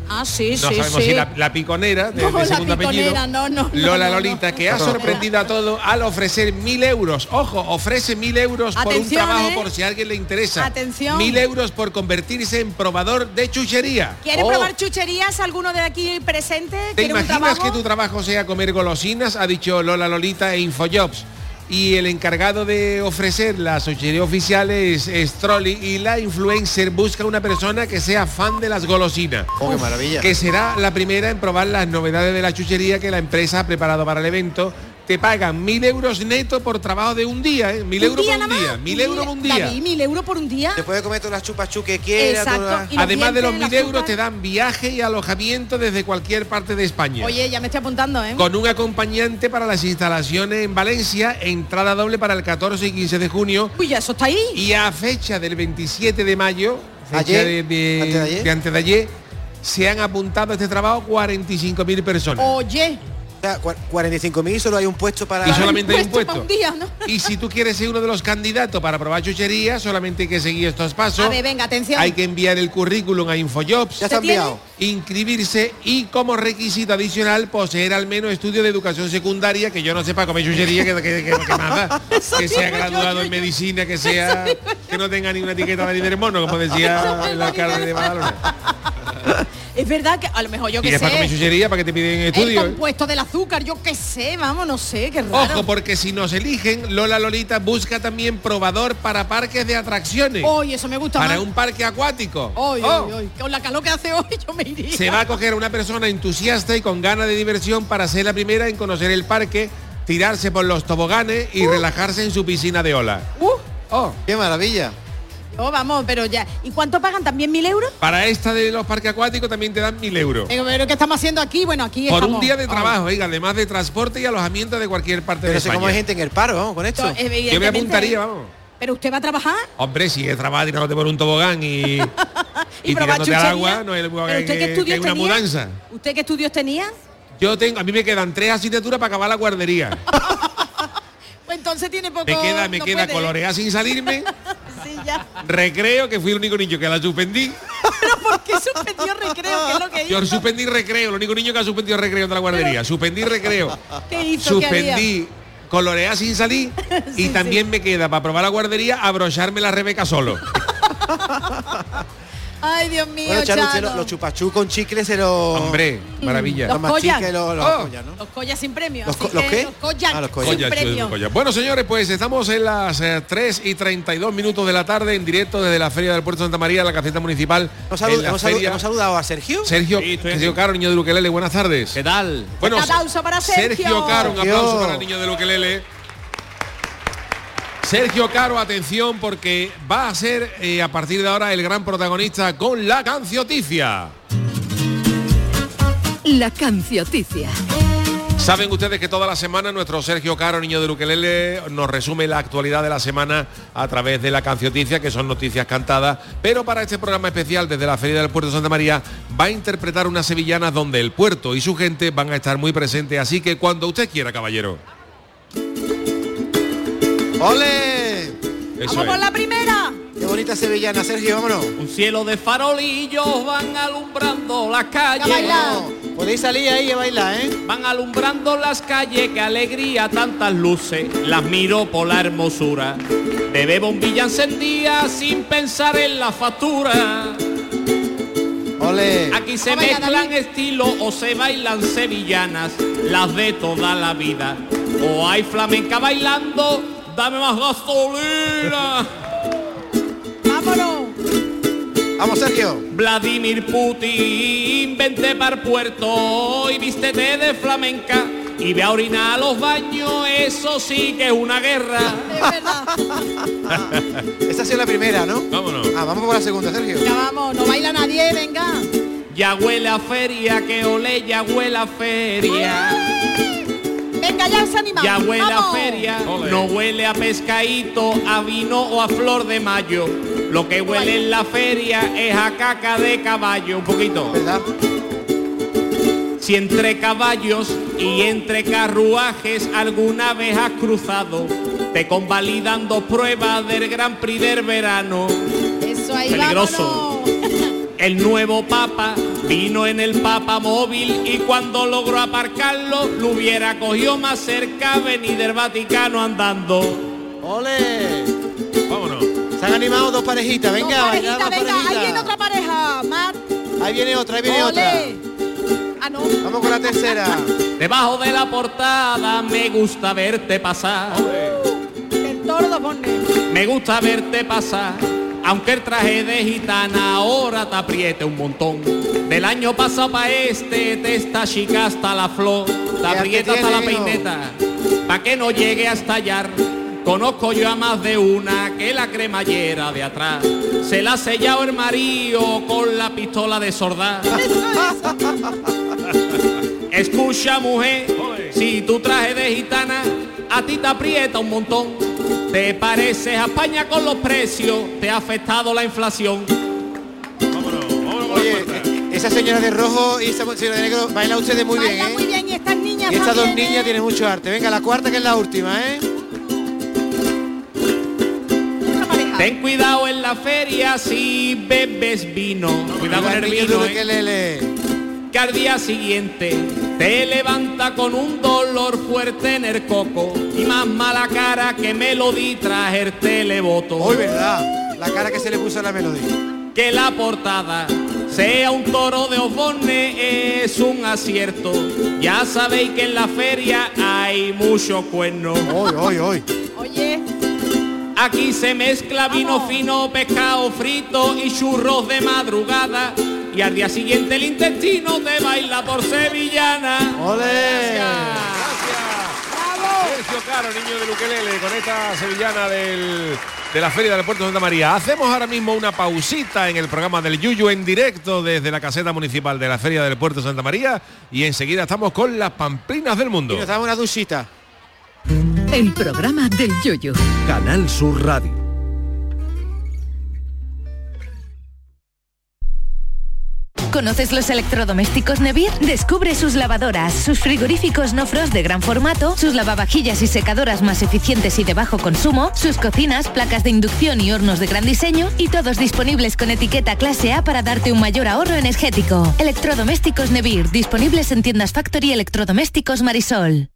Ah, sí, no sí, sabemos sí. si la piconera, de No, segundo la piconera, apellido, no, Lola no, Lolita, que ha No. sorprendido a todos al ofrecer 1.000 euros. Ojo, ofrece 1.000 euros por un Atención, trabajo, ¿eh? por si a alguien le interesa. Atención. 1.000 euros por convertirse en probador de chuchería. ¿Quiere probar chucherías alguno de aquí presente? ¿Te ¿Quiere un imaginas trabajo? que tu trabajo sea comer golosinas? Ha dicho Lola Lolita e Infojobs. Y el encargado de ofrecer la chuchería oficial es Trolli, y la influencer busca una persona que sea fan de las golosinas. Oh, qué maravilla. Que será la primera en probar las novedades de la chuchería que la empresa ha preparado para el evento. Te pagan 1.000 euros neto por trabajo de un día, ¿eh? 1.000 euros por un día. 1.000 euros por un día. David, 1.000 euros por un día. Te puedes comer todas las chupas que quieras. Exacto. Y Además de los dientes, 1.000 el euros azúcar. te dan viaje y alojamiento desde cualquier parte de España. Oye, ya me estoy apuntando, ¿eh? Con un acompañante para las instalaciones en Valencia, entrada doble para el 14 y 15 de junio. Uy, ya eso está ahí. Y a fecha del 27 de mayo, fecha Ayer, de antes de ayer, se han apuntado a este trabajo 45.000 personas. Oye. O sea, 45.000 solo hay un puesto para... Y solamente hay un Puesto puesto. pa' un día, ¿no? Y si tú quieres ser uno de los candidatos para probar chuchería, solamente hay que seguir estos pasos. A ver, venga, atención. Hay que enviar el currículum a Infojobs. Ya está enviado. Inscribirse y como requisito adicional poseer al menos estudio de educación secundaria, que yo no sepa comer chuchería, que nada, que sea graduado en medicina, que sea que no tenga ninguna etiqueta de líder mono, como decía el alcalde de Badalona. Es verdad que a lo mejor yo Y que es para comer sé. chuchería, para que te piden El estudio. compuesto del azúcar, yo qué sé, vamos, no sé, qué raro. Ojo, porque si nos eligen, Lola Lolita busca también probador para parques de atracciones. Hoy eso me gusta Para más. un parque acuático. Hoy, Oh. hoy, con la calor que hace hoy yo me iría. Se va a coger a una persona entusiasta y con ganas de diversión para ser la primera en conocer el parque, tirarse por los toboganes y relajarse en su piscina de ola. Oh. ¡Qué maravilla! Oh, vamos, pero ya. ¿Y cuánto pagan? ¿También 1.000 euros? Para esta de los parques acuáticos también te dan 1.000 euros. Pero ¿qué estamos haciendo aquí? Bueno, aquí Por estamos. un día de trabajo, oiga, además de transporte y alojamiento de cualquier parte de Pero sé España. cómo hay gente en el paro, vamos, con esto. Yo me Evidentemente. apuntaría, vamos. ¿Pero usted va a trabajar? Hombre, si es trabajar tirándote por un tobogán y probar tirándote al chuchería. agua, no es ¿Pero usted qué que estudios una tenía? mudanza. ¿Usted qué estudios tenía? A mí me quedan 3 asignaturas para acabar la guardería. Pues entonces tiene poco. Me no queda puede. colorear sin salirme. Sí, ya. Recreo, que fui el único niño que la suspendí. ¿Pero por qué suspendió recreo? ¿Qué es lo que hizo? Yo suspendí recreo, el único niño que ha suspendido recreo de la guardería. Suspendí recreo. ¿Qué hizo? ¿Qué haría? Suspendí colorear sin salir y también me queda para probar la guardería abrocharme la Rebeca solo. Ay, Dios mío, Bueno, Charo, usted Chano. los chupachú con chicle se los... Hombre, maravilla. Los mastica collas. y los Oh. collas, ¿no? Los collas sin premio. ¿Los así co- los que qué? Los collas Ah, los sin collas. premio. Bueno, señores, pues estamos en las 3:32 de la tarde en directo desde la Feria del Puerto de Santa María, la caseta municipal. En la feria. ¿Hemos saludado a Sergio? Sergio Caro, niño de Luquelele, buenas tardes. ¿Qué tal? Bueno, Un aplauso para Sergio. Caro, un aplauso Sergio. para el niño de Luquelele. Sergio Caro, atención, porque va a ser a partir de ahora el gran protagonista con la cancioticia. La cancioticia. Saben ustedes que toda la semana nuestro Sergio Caro, niño de Luquelele, nos resume la actualidad de la semana a través de la cancioticia, que son noticias cantadas, pero para este programa especial desde la Feria del Puerto de Santa María va a interpretar unas sevillanas donde el puerto y su gente van a estar muy presentes, así que cuando usted quiera, caballero. ¡Ole! Eso Vamos por es. la primera. Qué bonita sevillana, Sergio, vámonos. Un cielo de farolillos van alumbrando las A calles. bailar. Podéis salir ahí a bailar, ¿eh? Van alumbrando las calles, qué alegría, tantas luces. Las miro por la hermosura. De bombilla encendida sin pensar en la factura. ¡Ole! Aquí se Vamos allá, mezclan David. estilos o se bailan sevillanas, las de toda la vida. O hay flamenca bailando, dame más gasolina. Vámonos. Vamos, Sergio. Vladimir Putin, vente para el puerto y vístete de flamenca y ve a orinar a los baños, eso sí que es una guerra. Es verdad. Esta ha sido la primera, ¿no? Vámonos. Ah, vamos por la segunda, Sergio. Ya vamos, no baila nadie, venga. Ya huele a feria, que ole, ya huele a feria. Venga, ya se anima. Ya huele Vamos. a feria, Ole. no huele a pescadito, a vino o a flor de mayo. Lo que huele en la feria es a caca de caballo, un poquito. ¿Verdad? Si entre caballos y entre carruajes alguna vez has cruzado, te convalidan 2 pruebas del Gran Prix del verano. Eso ahí, Peligroso. vámonos. El nuevo papa Vino en el papamóvil y cuando logró aparcarlo, lo hubiera cogido más cerca, venir del Vaticano andando. ¡Ole! Vámonos. Se han animado dos parejitas, venga, Dos parejitas, venga, ahí viene otra pareja, Mar. Ahí viene otra, Ole. otra. Ah, no. Vamos con la tercera. Debajo de la portada me gusta verte pasar. El tordo pone. Me gusta verte pasar, aunque el traje de gitana ahora te apriete un montón. Del año pasado pa' te está chica hasta la flor, te aprieta hasta la peineta, pa' que no llegue a estallar. Conozco yo a más de una que la cremallera de atrás se la ha sellado el marido con la pistola de soldar. Escucha, mujer, si tu traje de gitana a ti te aprieta un montón, te pareces a España con los precios, te ha afectado la inflación. Oye, esa señora de rojo y esa señora de negro baila ustedes muy bien, ¿eh? Muy bien, y estas niñas Y estas dos también, niñas tienen mucho arte. Venga, la cuarta que es la última, ¿eh? Ten cuidado en la feria si bebes vino. Cuidado con el vino, que al día siguiente te levanta con un dolor fuerte en el coco y más mala cara que Melody traerte le voto. Hoy, ¿verdad? La cara que se le puso a la Melody. Que la portada sea un toro de Osborne es un acierto. Ya sabéis que en la feria hay mucho cuerno. Hoy. Oye. Aquí se mezcla vino fino, pescado frito y churros de madrugada. Y al día siguiente el intestino te baila por sevillana. ¡Ole! Sergio Caro, niño del ukelele, con esta sevillana de la Feria del Puerto de Santa María. Hacemos ahora mismo una pausita en el programa del Yuyu en directo desde la caseta municipal de la Feria del Puerto de Santa María y enseguida estamos con las pamplinas del mundo. Y nos damos una duchita. El programa del Yuyu. Canal Sur Radio. ¿Conoces los electrodomésticos Nevir? Descubre sus lavadoras, sus frigoríficos no frost de gran formato, sus lavavajillas y secadoras más eficientes y de bajo consumo, sus cocinas, placas de inducción y hornos de gran diseño y todos disponibles con etiqueta clase A para darte un mayor ahorro energético. Electrodomésticos Nevir, disponibles en tiendas Factory Electrodomésticos Marisol.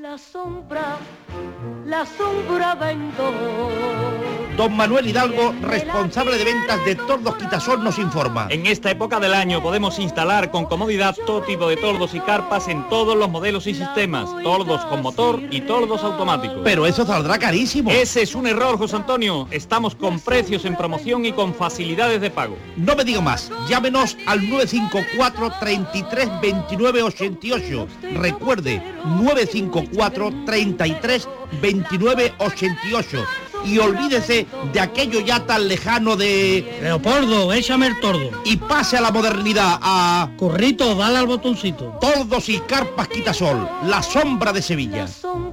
La sombra vendo. Don Manuel Hidalgo, responsable de ventas de Tordos Quitasol, nos informa. En esta época del año podemos instalar con comodidad todo tipo de tordos y carpas en todos los modelos y sistemas, tordos con motor y tordos automáticos. Pero eso saldrá carísimo. Ese es un error, José Antonio. Estamos con precios en promoción y con facilidades de pago. No me diga más, llámenos al 954 33 29 88. Recuerde, 954 33 29 88. Y olvídese de aquello ya tan lejano de... Leopoldo, échame el tordo. Y pase a la modernidad, a... Corrito, dale al botoncito. Tordos y carpas Quitasol, la sombra de Sevilla.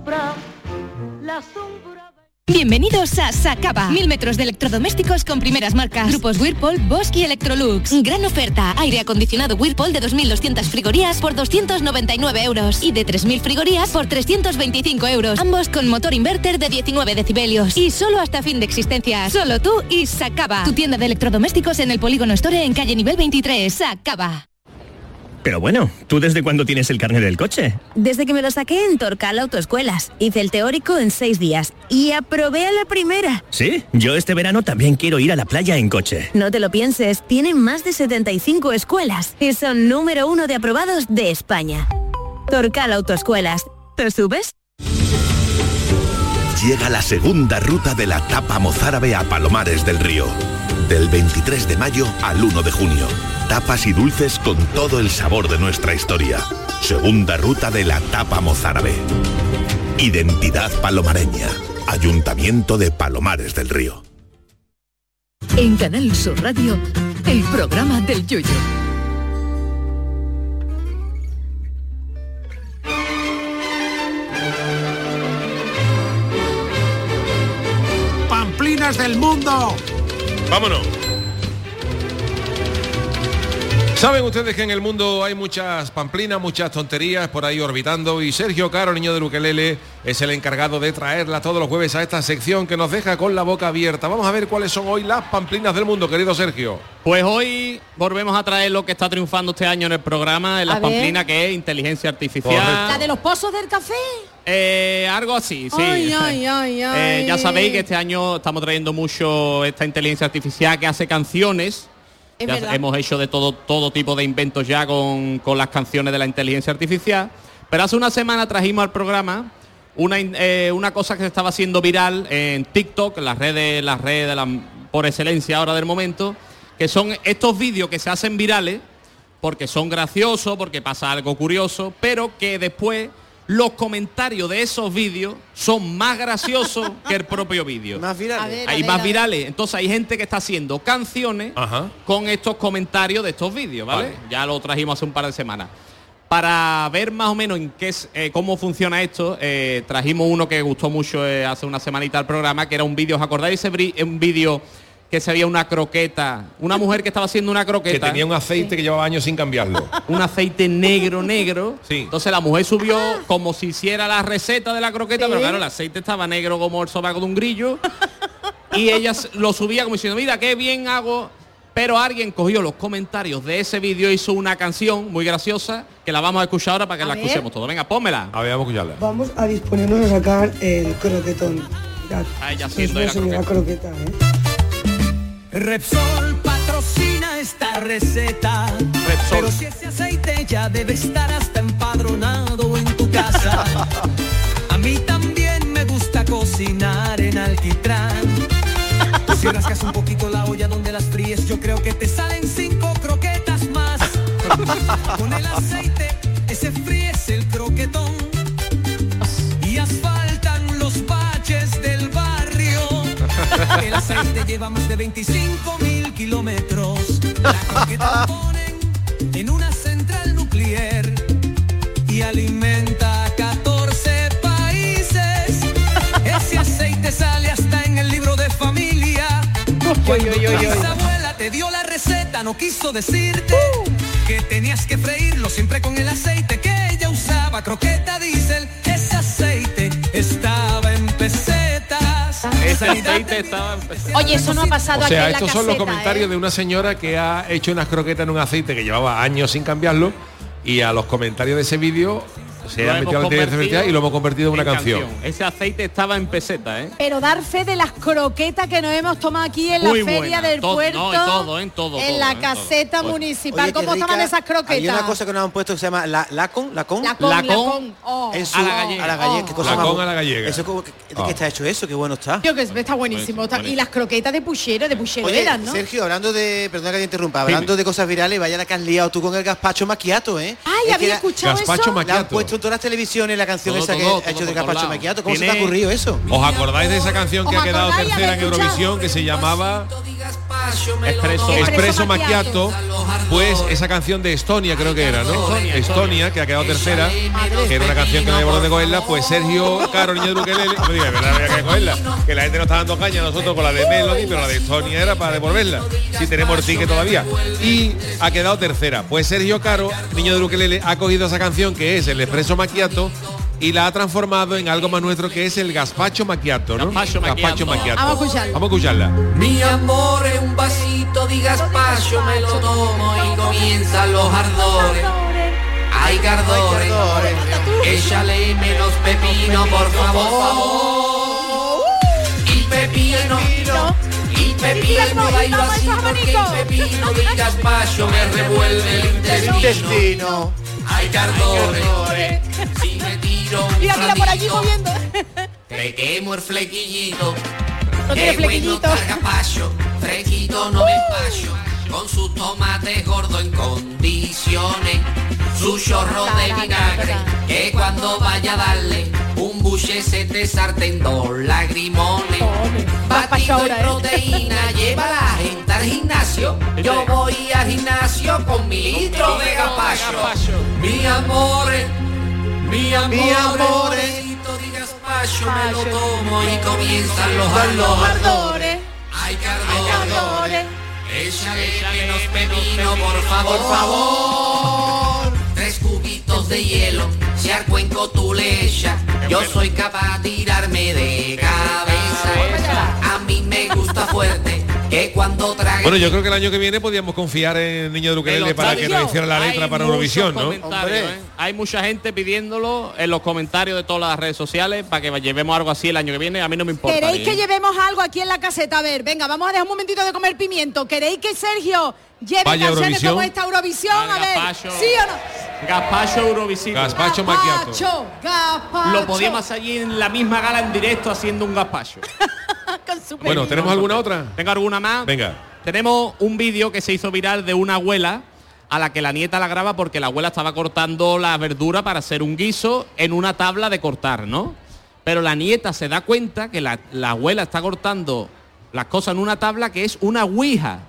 Bienvenidos a Sacaba. 1000 metros de electrodomésticos con primeras marcas. Grupos Whirlpool, Bosch y Electrolux. Gran oferta. Aire acondicionado Whirlpool de 2.200 frigorías por 299 euros. Y de 3.000 frigorías por 325 euros. Ambos con motor inverter de 19 decibelios. Y solo hasta fin de existencia. Solo tú y Sacaba. Tu tienda de electrodomésticos en el Polígono Store en calle nivel 23. Sacaba. Pero bueno, ¿tú desde cuándo tienes el carnet del coche? Desde que me lo saqué en Torcal Autoescuelas. Hice el teórico en 6 días y aprobé a la primera. ¿Sí? Yo este verano también quiero ir a la playa en coche. No te lo pienses, tienen más de 75 escuelas y son número 1 de aprobados de España. Torcal Autoescuelas. ¿Te subes? Llega la segunda ruta de la tapa mozárabe a Palomares del Río. Del 23 de mayo al 1 de junio. Tapas y dulces con todo el sabor de nuestra historia. Segunda ruta de la tapa mozárabe. Identidad palomareña. Ayuntamiento de Palomares del Río. En Canal Sur Radio, el programa del Yuyu. ¡Pamplinas del mundo! Vámonos. Saben ustedes que en el mundo hay muchas pamplinas, muchas tonterías por ahí orbitando, y Sergio Caro, niño del ukelele, es el encargado de traerla todos los jueves a esta sección que nos deja con la boca abierta. Vamos a ver cuáles son hoy las pamplinas del mundo, querido Sergio. Pues hoy volvemos a traer lo que está triunfando este año en el programa, en la pamplina, que es inteligencia artificial. Correcto. ¿La de los pozos del café? Algo así, sí. Ay. Ya sabéis que este año estamos trayendo mucho esta inteligencia artificial que hace canciones. Ya hemos hecho de todo tipo de inventos ya con las canciones de la inteligencia artificial. Pero hace una semana trajimos al programa una cosa que se estaba haciendo viral en TikTok, las redes por excelencia ahora del momento, que son estos vídeos que se hacen virales porque son graciosos, porque pasa algo curioso, pero que después los comentarios de esos vídeos son más graciosos que el propio vídeo. Más virales. Hay más virales. Entonces hay gente que está haciendo canciones con estos comentarios de estos vídeos, ¿vale? Ya lo trajimos hace un par de semanas. Para ver más o menos cómo funciona esto, trajimos uno que gustó mucho hace una semanita al programa, que era un vídeo, ¿os acordáis? Un vídeo que se veía una croqueta, una mujer que estaba haciendo una croqueta. Que tenía un aceite que llevaba años sin cambiarlo. Un aceite negro. Sí. Entonces la mujer subió como si hiciera la receta de la croqueta, pero claro, el aceite estaba negro como el sobaco de un grillo. Y ella lo subía como diciendo, mira, qué bien hago. Pero alguien cogió los comentarios de ese vídeo, hizo una canción muy graciosa, que la vamos a escuchar ahora para que la escuchemos todos. Venga, pónmela. A ver, vamos a escucharla. Vamos a disponernos a sacar el croquetón. Mirad, ya esto es una croqueta, Repsol patrocina esta receta. Repsol. Pero si ese aceite ya debe estar hasta empadronado en tu casa. A mí también me gusta cocinar en alquitrán. Si rascas un poquito la olla donde las fríes, yo creo que te salen 5 croquetas más. Con el aceite, ese fríes el croquetón. Y asfaltan los baches del barrio. El aceite lleva más de 25.000 kilómetros. La croqueta la ponen en una central nuclear y alimenta a 14 países. Ese aceite sale hasta en el libro de familia. Cuando tu bisabuela te dio la receta, no quiso decirte que tenías que freírlo siempre con el aceite que ella usaba. Croqueta diésel, ese aceite estaba en pesetas. Ese aceite estaba en pesetas. Oye, eso no ha pasado aquí en la caseta. Estos son los comentarios de una señora que ha hecho unas croquetas en un aceite que llevaba años sin cambiarlo, y a los comentarios de ese vídeo se ha metido la inteligencia artificial y lo hemos convertido en una canción. Ese aceite estaba en peseta, Pero dar fe de las croquetas que nos hemos tomado aquí en la feria del puerto. En todo. En la caseta municipal. Oye, ¿Cómo estaban esas croquetas? Hay una cosa que nos han puesto que se llama lacón. Oh. En su, a la gallega. ¿Qué cosa Lacón a la gallega. Eso, ¿de qué está hecho eso? Qué bueno está. Yo que está buenísimo. Y las croquetas de puchero, de puchereras, ¿no? Sergio, hablando de, perdona que te interrumpa, hablando de cosas virales, vaya la que has liado tú con el gazpacho macchiato, Ay, había escuchado gazpacho eso. La han puesto en todas las televisiones la canción esa que ha hecho de gazpacho macchiato. ¿Cómo se te ha ocurrido eso? ¿Os acordáis de esa canción que ha quedado tercera en Eurovisión, que se llamaba Espresso Macchiato? Pues esa canción de Estonia creo que era, ¿no? Estonia, que ha quedado tercera, que era una canción que no había por dónde cogerla. Pues Sergio Caro, niño de ukelele, no diga, ¿verdad? Había que cogerla, que la gente no está dando caña a nosotros con la de Melody, pero la de Estonia era para devolverla, si tenemos el ticket todavía, y ha quedado tercera. Pues Sergio Caro, niño de ukelele, ha cogido esa canción que es el Espresso Macchiato y la ha transformado en algo más nuestro, que es el gazpacho macchiato, ¿no? Gazpacho macchiato. Vamos a escucharla. Mi amor es un vasito de gazpacho, me lo tomo y comienzan los ardores. Hay cardores, échale menos pepino, por favor. Y pepino, bailo así porque el pepino de gazpacho me revuelve el intestino. Hay cardores, si me tiro un Mira por allí moviendo. te quemo el flequillito. No tiene flequillito. Gazpacho, fresquito no me pacho. Con sus tomates gordos en condiciones, su chorro de vinagre, que cuando vaya a darle un buche se te sarten 2 lagrimones. Batido en proteína, lleva la gente al gimnasio. Yo voy al gimnasio con mi litro de gazpacho. Mi amor, de gazpacho me lo tomo y comienzan los ardores. Hay cardores, Échale menos pepino, por favor. 3 cubitos de hielo, si al cuenco tú le echas, yo soy capaz de tirarme de cabeza. A mí me gusta fuerte, que cuando trague... Bueno, yo creo que el año que viene podíamos confiar en el niño de ukelele para que nos hiciera la letra para Eurovisión, ¿no? Hay mucha gente pidiéndolo en los comentarios de todas las redes sociales para que llevemos algo así el año que viene. A mí no me importa. ¿Queréis que llevemos algo aquí en la caseta? A ver, venga, vamos a dejar un momentito de comer pimiento. ¿Queréis que Sergio lleve canciones como esta Eurovisión? A ver, ¿sí o no? Gazpacho Eurovisión. Gazpacho macchiato. Gazpacho. Lo podíamos hacer allí en la misma gala en directo haciendo un gazpacho. Bueno, ¿tenemos alguna otra? ¿Tengo alguna más? Venga. Tenemos un vídeo que se hizo viral de una abuela a la que la nieta la graba porque la abuela estaba cortando la verdura para hacer un guiso en una tabla de cortar, ¿no? Pero la nieta se da cuenta que la abuela está cortando las cosas en una tabla que es una ouija.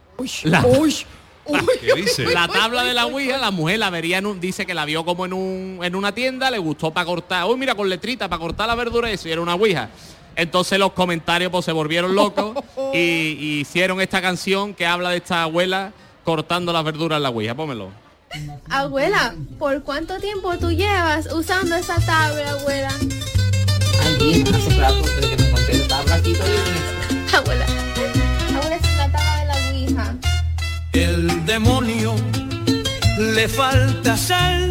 ¿Qué dice? La tabla de la ouija, la mujer la vería dice que la vio como en una tienda, le gustó para cortar. Uy, mira, con letrita para cortar la verdura, eso, y era una ouija. Entonces los comentarios pues se volvieron locos y hicieron esta canción que habla de esta abuela cortando las verduras en la ouija. Pónmelo. Abuela, ¿por cuánto tiempo tú llevas usando esa tabla, abuela? Ay, hace rato desde que me encontré la tabla aquí todavía. Abuela, es la tabla de la ouija. El demonio le falta sal.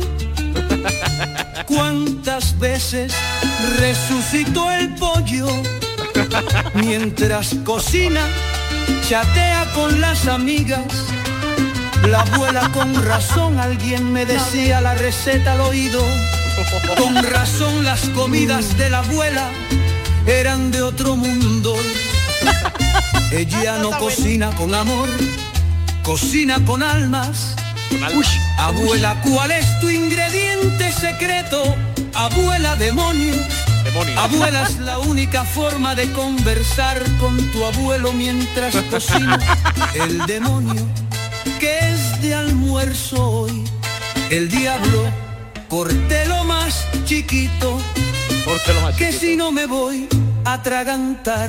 ¿Cuántas veces resucitó el pollo? Mientras cocina, chatea con las amigas. La abuela con razón, alguien me decía la receta al oído. Con razón las comidas de la abuela eran de otro mundo. Ella no cocina con amor, cocina con almas. Uy, abuela, ¿cuál es tu ingrediente secreto? Abuela, demonio. Abuela, es la única forma de conversar con tu abuelo mientras cocina. El demonio que es de almuerzo hoy. El diablo, córtelo más chiquito, que si no me voy a atragantar.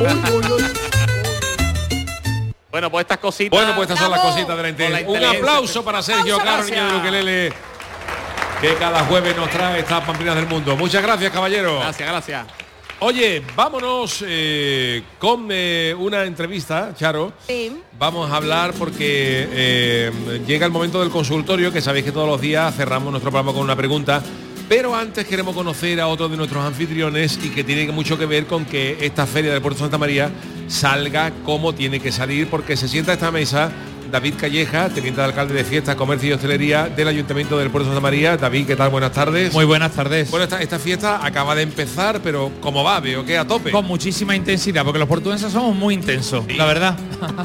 Bueno, pues estas cositas. Bueno, pues estas son las cositas de la inteligencia. Un aplauso para Sergio Caro, niño de ukelele, que cada jueves nos trae estas pamplinas del mundo. Muchas gracias, caballero. Gracias. Oye, vámonos con una entrevista, Charo. Sí. Vamos a hablar porque llega el momento del consultorio, que sabéis que todos los días cerramos nuestro programa con una pregunta. Pero antes queremos conocer a otro de nuestros anfitriones y que tiene mucho que ver con que esta feria del Puerto de Santa María salga como tiene que salir, porque se sienta a esta mesa David Calleja, teniente de alcalde de Fiestas, Comercio y Hostelería del Ayuntamiento del Puerto de Santa María. David, ¿qué tal? Buenas tardes. Muy buenas tardes. Bueno, esta fiesta acaba de empezar, pero ¿cómo va? Veo que a tope. Con muchísima intensidad, porque los portugueses somos muy intensos, sí, la verdad.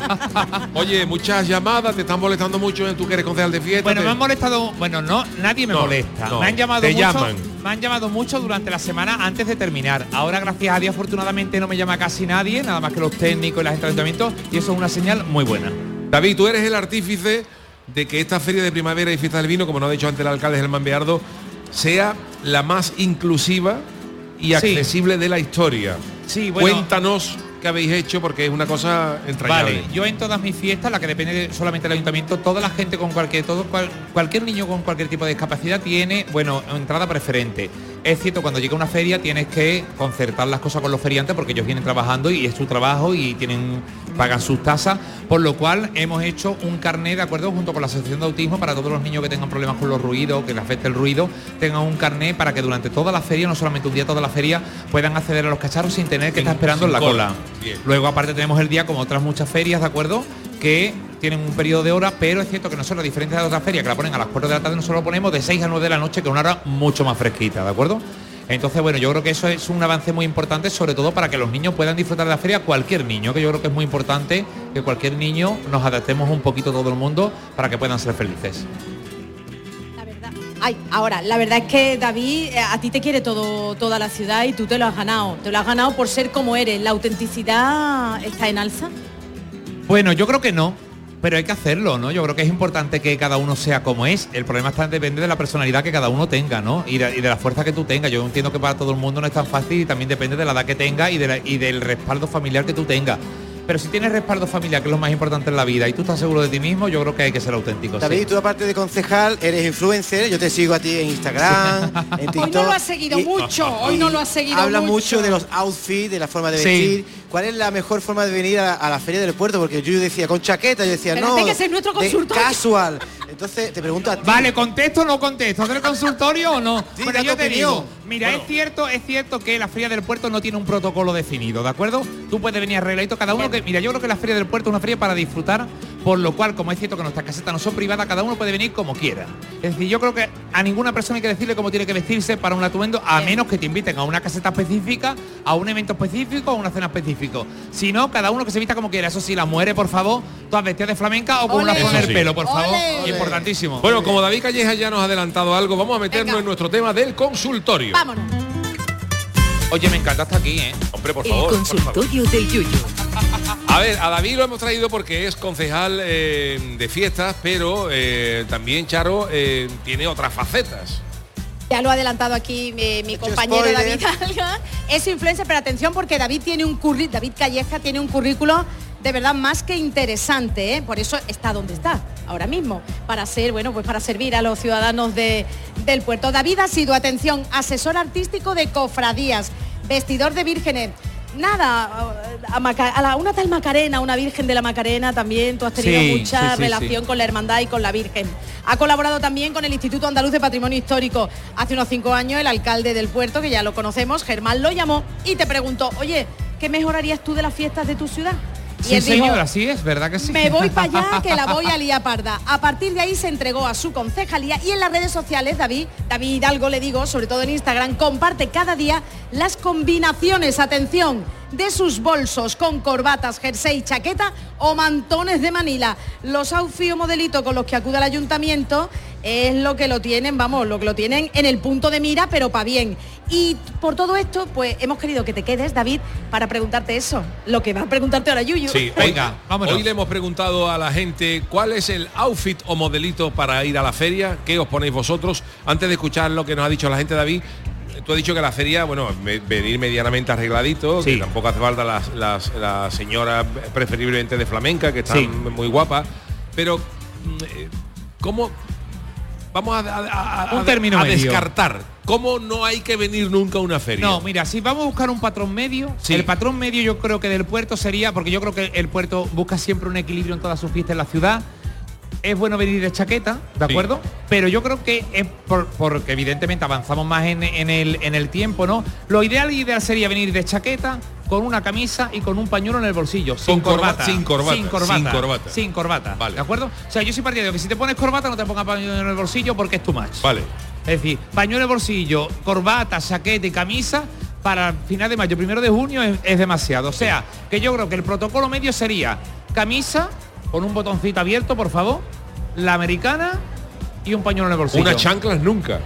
Oye, muchas llamadas, te están molestando mucho, tú que eres concejal de fiestas. Bueno, me han molestado, nadie me molesta. No, me han llamado te mucho. Llaman. Me han llamado mucho durante la semana antes de terminar. Ahora, gracias a Dios, afortunadamente no me llama casi nadie, nada más que los técnicos y la gente del ayuntamiento, y eso es una señal muy buena. David, tú eres el artífice de que esta feria de primavera y fiesta del vino, como nos ha dicho antes el alcalde Germán Beardo, sea la más inclusiva y accesible de la historia. Sí, bueno. Cuéntanos qué habéis hecho, porque es una cosa entrañable. Vale, yo en todas mis fiestas, la que depende solamente del ayuntamiento, toda la gente con cualquier niño con cualquier tipo de discapacidad tiene, entrada preferente. Es cierto, cuando llega una feria tienes que concertar las cosas con los feriantes porque ellos vienen trabajando y es su trabajo y pagan sus tasas, por lo cual hemos hecho un carné, de acuerdo, junto con la Asociación de Autismo, para todos los niños que tengan problemas con los ruidos, que les afecte el ruido, tengan un carné para que durante toda la feria, no solamente un día, toda la feria, puedan acceder a los cacharros sin tener que estar esperando en la cola. Bien. Luego, aparte, tenemos el día, como otras muchas ferias, ¿de acuerdo?, que tienen un periodo de hora, pero es cierto que nosotros, a diferencia de otras ferias que la ponen a las 4 de la tarde, nosotros lo ponemos de 6 a 9 de la noche, que es una hora mucho más fresquita, ¿de acuerdo? Entonces, bueno, yo creo que eso es un avance muy importante, sobre todo para que los niños puedan disfrutar de la feria, cualquier niño, que yo creo que es muy importante que cualquier niño nos adaptemos un poquito todo el mundo para que puedan ser felices. Ahora, la verdad es que, David, a ti te quiere toda la ciudad y tú te lo has ganado. Te lo has ganado por ser como eres. ¿La autenticidad está en alza? Bueno, yo creo que no, pero hay que hacerlo, ¿no? Yo creo que es importante que cada uno sea como es. El problema depende de la personalidad que cada uno tenga, ¿no? Y de la fuerza que tú tengas. Yo entiendo que para todo el mundo no es tan fácil y también depende de la edad que tenga y del respaldo familiar que tú tengas. pero si tienes respaldo familiar, que es lo más importante en la vida, y tú estás seguro de ti mismo, yo creo que hay que ser auténtico. David, sí. tú aparte de concejal, eres influencer, yo te sigo a ti en Instagram, en TikTok. Hoy no lo has seguido mucho, hoy no lo has seguido Habla mucho. mucho de los outfits, de la forma de Sí. vestir. ¿Cuál es la mejor forma de venir a la feria del puerto? Porque yo decía con chaqueta, yo decía Pero no, tiene que ser nuestro consultorio. casual. Entonces te pregunto a ti. Vale, ¿contesto o no contesto? ¿Hacer el consultorio o no? Sí, Pero da yo tu te opinión. digo, mira, Bueno. es cierto que la Feria del Puerto no tiene un protocolo definido, ¿de acuerdo? Tú puedes venir arregladito, cada uno que... Mira, yo creo que la Feria del Puerto es una feria para disfrutar, por lo cual, como es cierto que nuestras casetas no son privadas, cada uno puede venir como quiera. Es decir, yo creo que a ninguna persona hay que decirle cómo tiene que vestirse para un atuendo, a menos que te inviten a una caseta específica, a un evento específico o a una cena específica. Si no, cada uno que se vista como quiera. Eso sí, las mujeres, por favor, todas vestidas de flamenca o con una flor en el pelo, por favor. Ole. Importantísimo. Bueno, como David Calleja ya nos ha adelantado algo, vamos a meternos en nuestro tema del consultorio. Vámonos. Oye, me encanta hasta aquí, ¿eh? Hombre, por El favor. consultorio del Yuyu. A ver, a David lo hemos traído porque es concejal de fiestas, pero también Charo tiene otras facetas. Ya lo ha adelantado aquí mi compañero spoiler. David Alga. Es influencer, pero atención porque David Calleja tiene un currículo de verdad más que interesante, ¿eh? Por eso está donde está ahora mismo, para ser, bueno, pues para servir a los ciudadanos del puerto. David ha sido, atención, asesor artístico de cofradías, vestidor de vírgenes. Nada, una tal Macarena, una Virgen de la Macarena también, tú has tenido Sí, mucha sí, relación con la hermandad y con la Virgen. Ha colaborado también con el Instituto Andaluz de Patrimonio Histórico. Hace unos 5 años el alcalde del puerto, que ya lo conocemos, Germán, lo llamó y te preguntó, oye, ¿qué mejorarías tú de las fiestas de tu ciudad? Y Sí, él dijo, señora, sí es, ¿verdad que sí? me voy para allá que la voy a liar parda. A partir de ahí se entregó a su concejalía y en las redes sociales David Hidalgo, le digo, sobre todo en Instagram, comparte cada día las combinaciones, atención, de sus bolsos con corbatas, jersey, chaqueta o mantones de Manila. Los outfits o modelitos con los que acude al ayuntamiento es lo que lo tienen, vamos, lo que lo tienen en el punto de mira, pero para bien. Y por todo esto, pues hemos querido que te quedes, David, para preguntarte eso, lo que va a preguntarte ahora Yuyu. Sí, Venga, vámonos. Hoy le hemos preguntado a la gente cuál es el outfit o modelito para ir a la feria, qué os ponéis vosotros. Antes de escuchar lo que nos ha dicho la gente, David, tú has dicho que la feria, bueno, venir medianamente arregladito, Sí. que tampoco hace falta las señoras preferiblemente de flamenca, que están Sí. muy guapas, pero ¿cómo vamos Un término a medio. descartar? ¿Cómo no hay que venir nunca a una feria? No, mira, si vamos a buscar un patrón medio, Sí. el patrón medio yo creo que del puerto sería, porque yo creo que el puerto busca siempre un equilibrio en todas sus fiestas en la ciudad. Es bueno venir de chaqueta, ¿de acuerdo? Pero yo creo que es porque evidentemente avanzamos más en el tiempo, ¿no? Lo ideal sería venir de chaqueta, con una camisa y con un pañuelo en el bolsillo, sin corbata. Sin corbata. Sin corbata, Vale. ¿de acuerdo? O sea, yo soy partidario que si te pones corbata no te pongas pañuelo en el bolsillo porque es too much. Vale. Es decir, pañuelo en el bolsillo, corbata, chaqueta y camisa para final de mayo, 1 de junio es demasiado. O sea, que yo creo que el protocolo medio sería camisa con un botoncito abierto, por favor, la americana y un pañuelo en el bolsillo. Unas chanclas nunca.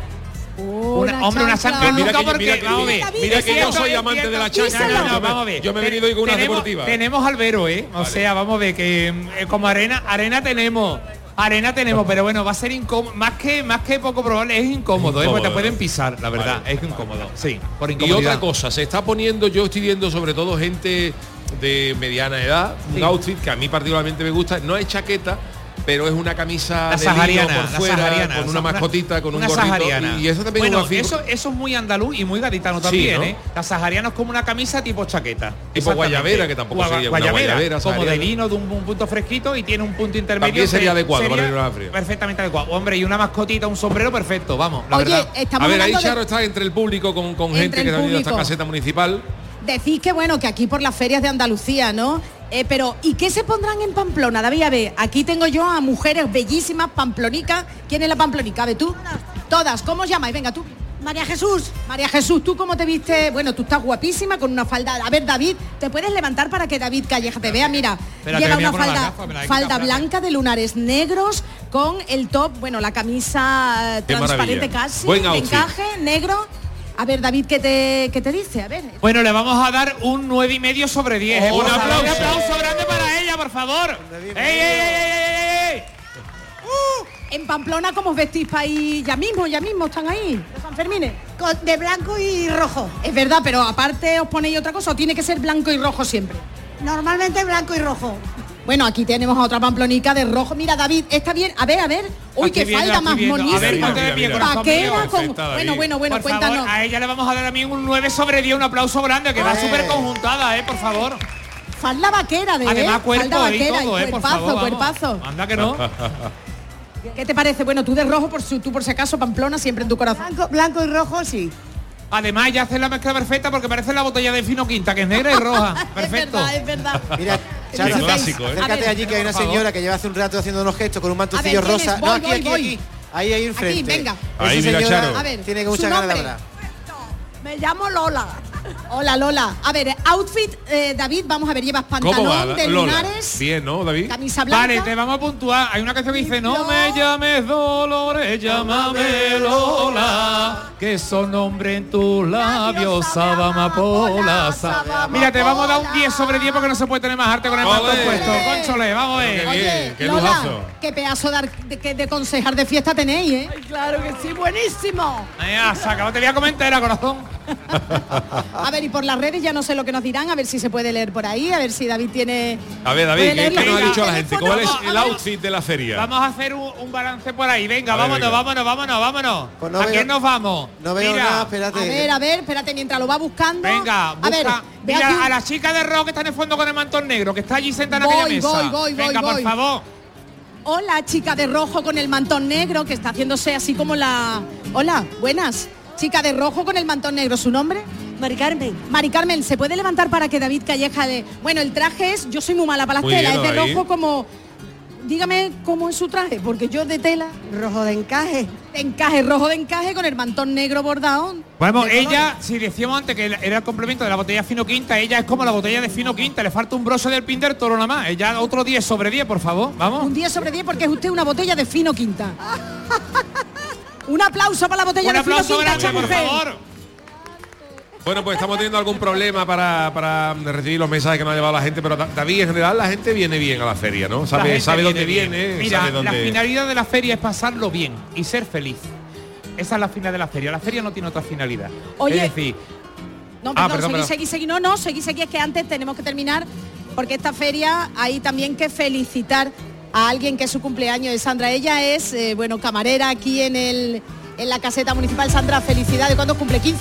Una chancla Mira nunca que- porque... mira que- vamos a ver, mira es que yo cierto, soy es amante cierto. de la chancla. No, Yo me- vamos a ver. yo me he venido hoy con una Tenemos- deportiva. Tenemos albero, ¿eh? O sea, vamos a ver que como arena tenemos, pero bueno, va a ser incómodo, más que poco probable, es incómodo, porque Incómodo. te pueden pisar, la verdad, Vale. es incómodo, sí, por Y incomodidad. otra cosa, se está poniendo, yo estoy viendo sobre todo gente de mediana edad, un Sí. outfit que a mí particularmente me gusta, no es chaqueta, pero es una camisa La de lino sahariana, por la fuera, sahariana, con una una- mascotita, con un una gorrito. sahariana. Y eso también bueno, es una figura- eso es muy andaluz y muy gaditano también, ¿no? ¿eh? La sahariana es como una camisa tipo chaqueta. Tipo Exactamente. guayabera, que tampoco sería una guayabera como de sahariana. lino, de un punto fresquito y tiene un punto intermedio. También sería adecuado para sería ir a la feria. Perfectamente adecuado. Hombre, y una mascotita, un sombrero perfecto, vamos, la Oye, verdad. estamos A ver, ahí hablando de- Charo está entre el público con Entre gente el que ha venido a esta público. caseta municipal. Decís que bueno, que aquí por las ferias de Andalucía, ¿no? Pero, ¿y qué se pondrán en Pamplona, David? A ver, aquí tengo yo a mujeres bellísimas, pamplonicas. ¿Quién es la pamplonica? A ver, tú. Todas. ¿Cómo os llamáis? Venga, tú. María Jesús. María Jesús, ¿tú cómo te viste? Bueno, tú estás guapísima con una falda. A ver, David, ¿te puedes levantar para que David Calleja te vea? Mira, Espérate, lleva me voy a una poner las falda, gafas, me las he falda quitado, espérate. blanca de lunares negros con el top, bueno, la camisa Qué transparente maravilla. casi, Buen de outfit. encaje, negro. A ver, David, ¿qué te dice? A ver. Bueno, le vamos a dar un 9,5 sobre 10. Un Por favor, aplauso. Un aplauso grande para ella, por favor. ¡Ey, ey, ey, ey, ey! En Pamplona, ¿cómo os vestís para ir? Ya mismo, están ahí, los Sanfermines. De blanco y rojo. Es verdad, pero aparte os ponéis otra cosa, o tiene que ser blanco y rojo siempre. Normalmente blanco y rojo. Bueno, aquí tenemos a otra pamplonica de rojo. Mira, David, está bien. A ver. Uy, Estoy qué viendo, falda más estoy viendo. monísima. A ver, ponte de pie, corazón mío. Vaquera con... Perfecta, Bueno, Por cuéntanos. favor, a ella le vamos a dar a mí un 9 sobre 10, un aplauso grande, que va súper conjuntada, por favor. Falda vaquera de Además, cuerpo falda y vaquera todo, y por favor, vamos. cuerpazo. Anda que no. ¿Qué te parece? Bueno, tú de rojo, tú por si acaso, Pamplona, siempre en tu corazón. Blanco y rojo, sí. Además, ella hace la mezcla perfecta porque parece la botella de Fino Quinta, que es negra y roja. Perfecto. Es verdad. Mira, Charo, clásico, acércate allí, que hay una señora que lleva hace un rato haciendo unos gestos con un mantoncillo A ver, ¿quién rosa. es? No, Voy. aquí. Ahí enfrente. Aquí, venga. Ahí, Esa mira, señora Charo. A ver, tiene su mucha ganas de nombre. hablar. Me llamo Lola. Hola, Lola. A ver, outfit, David, vamos a ver, llevas ¿Cómo va, pantalón de Lola? lunares, Bien, ¿no, David? camisa blanca. Vale, te vamos a puntuar. Hay una canción que dice: no me llames Dolores, llámame Lola, que son nombre en tus labios, sabe amapola. Mira, te vamos a dar un 10 sobre 10 porque no se puede tener más arte con el mantón puesto. Conchole, vamos a ver. Oye, qué Lola, lujazo. qué pedazo de concejar de fiesta tenéis, ¿eh? Ay, claro que sí, buenísimo. Saca, te voy a comentar, corazón. A ver, y por las redes ya no sé lo que nos dirán, a ver si se puede leer por ahí, a ver si David tiene... A ver, David, puede ¿qué leerlo. nos ha Venga, dicho la gente? ¿Cuál es Vamos, el outfit de la feria? Vamos a hacer un balance por ahí. Venga, A ver, vámonos. Pues no ¿A veo- quién nos vamos? No veo Mira, nada, espérate. A ver, espérate, mientras lo va buscando. Venga, a ver, busca. ve Mira, aquí. a la chica de rock que está en el fondo con el mantón negro, que está allí sentada en aquella mesa. Voy, Venga, por favor. Hola, chica de rojo con el mantón negro, que está haciéndose así como la... Hola, buenas. Chica de rojo con el mantón negro, ¿su nombre? Mari Carmen. Mari Carmen, ¿se puede levantar para que David Calleja de... Bueno, el traje es... Yo soy muy mala para las Muy telas, bien, es de David. rojo como... Dígame cómo es su traje, porque yo de tela... Rojo de encaje. Rojo de encaje con el mantón negro bordado. Bueno, de ella, si decíamos antes que era el complemento de la botella Fino Quinta, ella es como la botella de Fino Quinta, le falta un broche del Pinder Toro nada más. Ella otro 10 sobre 10, por favor, vamos. Un 10 sobre 10 porque es usted una botella de Fino Quinta. Un aplauso para la botella Un de Fino aplauso Quinta, grande, esta por mujer. favor. Bueno, pues estamos teniendo algún problema para recibir los mensajes que nos ha llevado la gente, pero David, en general la gente viene bien a la feria, ¿no? La Sabe gente dónde bien. viene, Mira, sabe dónde... la finalidad de la feria es pasarlo bien y ser feliz. Esa es la finalidad de la feria. La feria no tiene otra finalidad. Oye, es decir, No, perdón, perdón. seguí. No, seguí, es que antes tenemos que terminar porque esta feria hay también que felicitar a alguien que es su cumpleaños de Sandra. Ella es, camarera aquí en la caseta municipal. Sandra, felicidades. ¿Cuándo cumple? ¿15?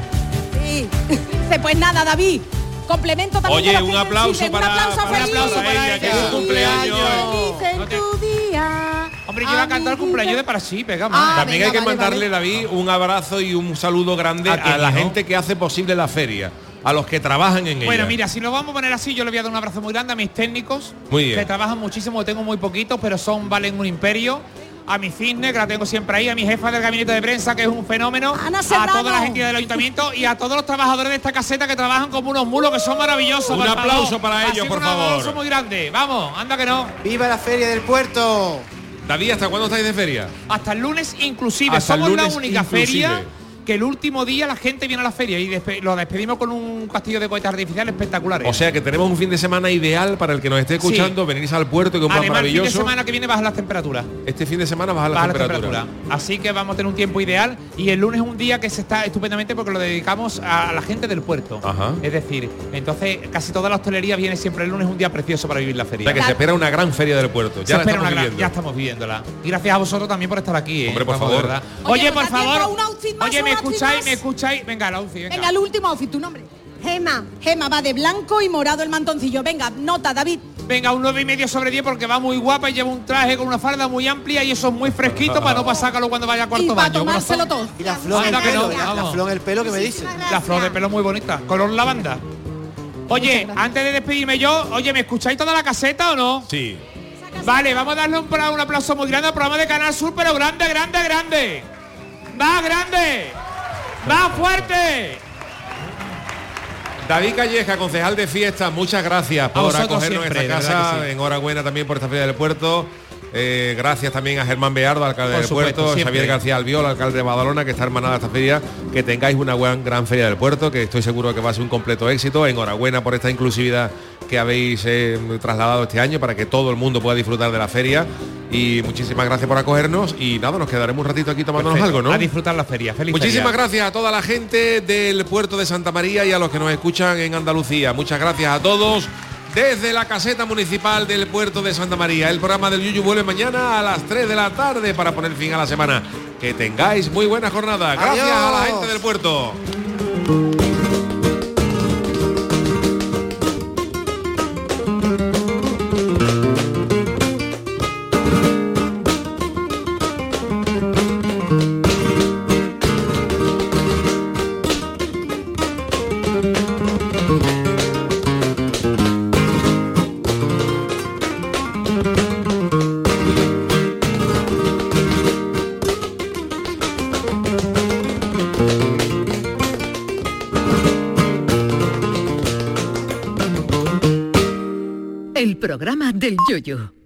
Sí. Pues nada, David. Complemento también. Oye, de los un que aplauso sirven. para- un aplauso un feliz. aplauso para ella, que es su cumpleaños. Feliz en tu día. hombre, yo iba a cantar el cumpleaños de para sí, pega Ah, más. También venga, hay que vale, mandarle, vale. David, un abrazo y un saludo grande ¿A quién, a la hijo? gente que hace posible la feria, a los que trabajan en ella. Bueno, mira, si lo vamos a poner así, yo le voy a dar un abrazo muy grande a mis técnicos, Muy bien. que trabajan muchísimo, tengo muy poquitos, pero valen un imperio. A mi cisne, que la tengo siempre ahí, a mi jefa del gabinete de prensa, que es un fenómeno, Ana a Serrano. toda la gente del ayuntamiento y a todos los trabajadores de esta caseta que trabajan como unos mulos, que son maravillosos. Un por aplauso favor. para Así ellos, que por un favor. aplauso muy grande. Vamos, anda que no. ¡Viva la Feria del Puerto! David, ¿hasta cuándo estáis de feria? Hasta el lunes inclusive. Hasta el Somos lunes la única inclusive. feria que el último día la gente viene a la feria y lo despedimos con un castillo de cohetes artificiales espectaculares. O sea que tenemos un fin de semana ideal para el que nos esté escuchando, venirse al puerto, que es un plan Además, el fin maravilloso. de semana que viene bajan las temperaturas. Este fin de semana baja la Baja la temperatura. temperatura. Así que vamos a tener un tiempo ideal y el lunes es un día que se está estupendamente porque lo dedicamos a la gente del puerto. Ajá. Es decir, entonces casi toda la hostelería viene siempre el lunes, un día precioso para vivir la O feria. sea que se espera una gran feria del puerto. Se Ya la espera estamos una gran- viviendo. ya estamos viviéndola. Y gracias a vosotros también por estar aquí. Hombre, por Vamos, favor. de verdad. Oye, Oye, por ¿nos da tiempo a favor. un outfit más, Oye, un me outfit escucháis, más? me escucháis. Venga, el outfit, venga. Venga, el último outfit, tu nombre. Gema. Gema va de blanco y morado el mantoncillo. Venga, nota, David. Venga, un 9,5 sobre 10 porque va muy guapa y lleva un traje con una falda muy amplia y eso es muy fresquito para no pasárcalo cuando vaya a Y cuarto para baño. tomárselo corazón. todo. Y la flor en el Anda que pelo, no, la vamos. flor en el pelo que me dice. La flor de pelo muy bonita, color lavanda. Oye, antes de despedirme yo, oye, ¿me escucháis toda la caseta o no? Sí. Vale, vamos a darle un aplauso muy grande al programa de Canal Sur, pero grande, grande, grande. ¡Más grande! ¡Más fuerte! David Calleja, concejal de fiestas, muchas gracias por vosotros acogernos siempre, en de esta verdad casa. que sí. Enhorabuena también por esta feria del puerto. Gracias también a Germán Beardo, alcalde Por del supuesto, puerto, siempre. Xavier García Albiol, alcalde de Badalona, que está hermanada a esta feria. Que tengáis una gran feria del puerto, que estoy seguro que va a ser un completo éxito. Enhorabuena por esta inclusividad que habéis trasladado este año para que todo el mundo pueda disfrutar de la feria. Y muchísimas gracias por acogernos. Y nada, nos quedaremos un ratito aquí tomándonos Perfecto. algo, ¿no? A disfrutar la feria. Feliz Muchísimas feria. gracias a toda la gente del puerto de Santa María y a los que nos escuchan en Andalucía. Muchas gracias a todos. desde la caseta municipal del puerto de Santa María. El programa del Yuyu vuelve mañana a las 3 de la tarde para poner fin a la semana. Que tengáis muy buena jornada. Gracias a la gente del puerto. El programa del Yoyo.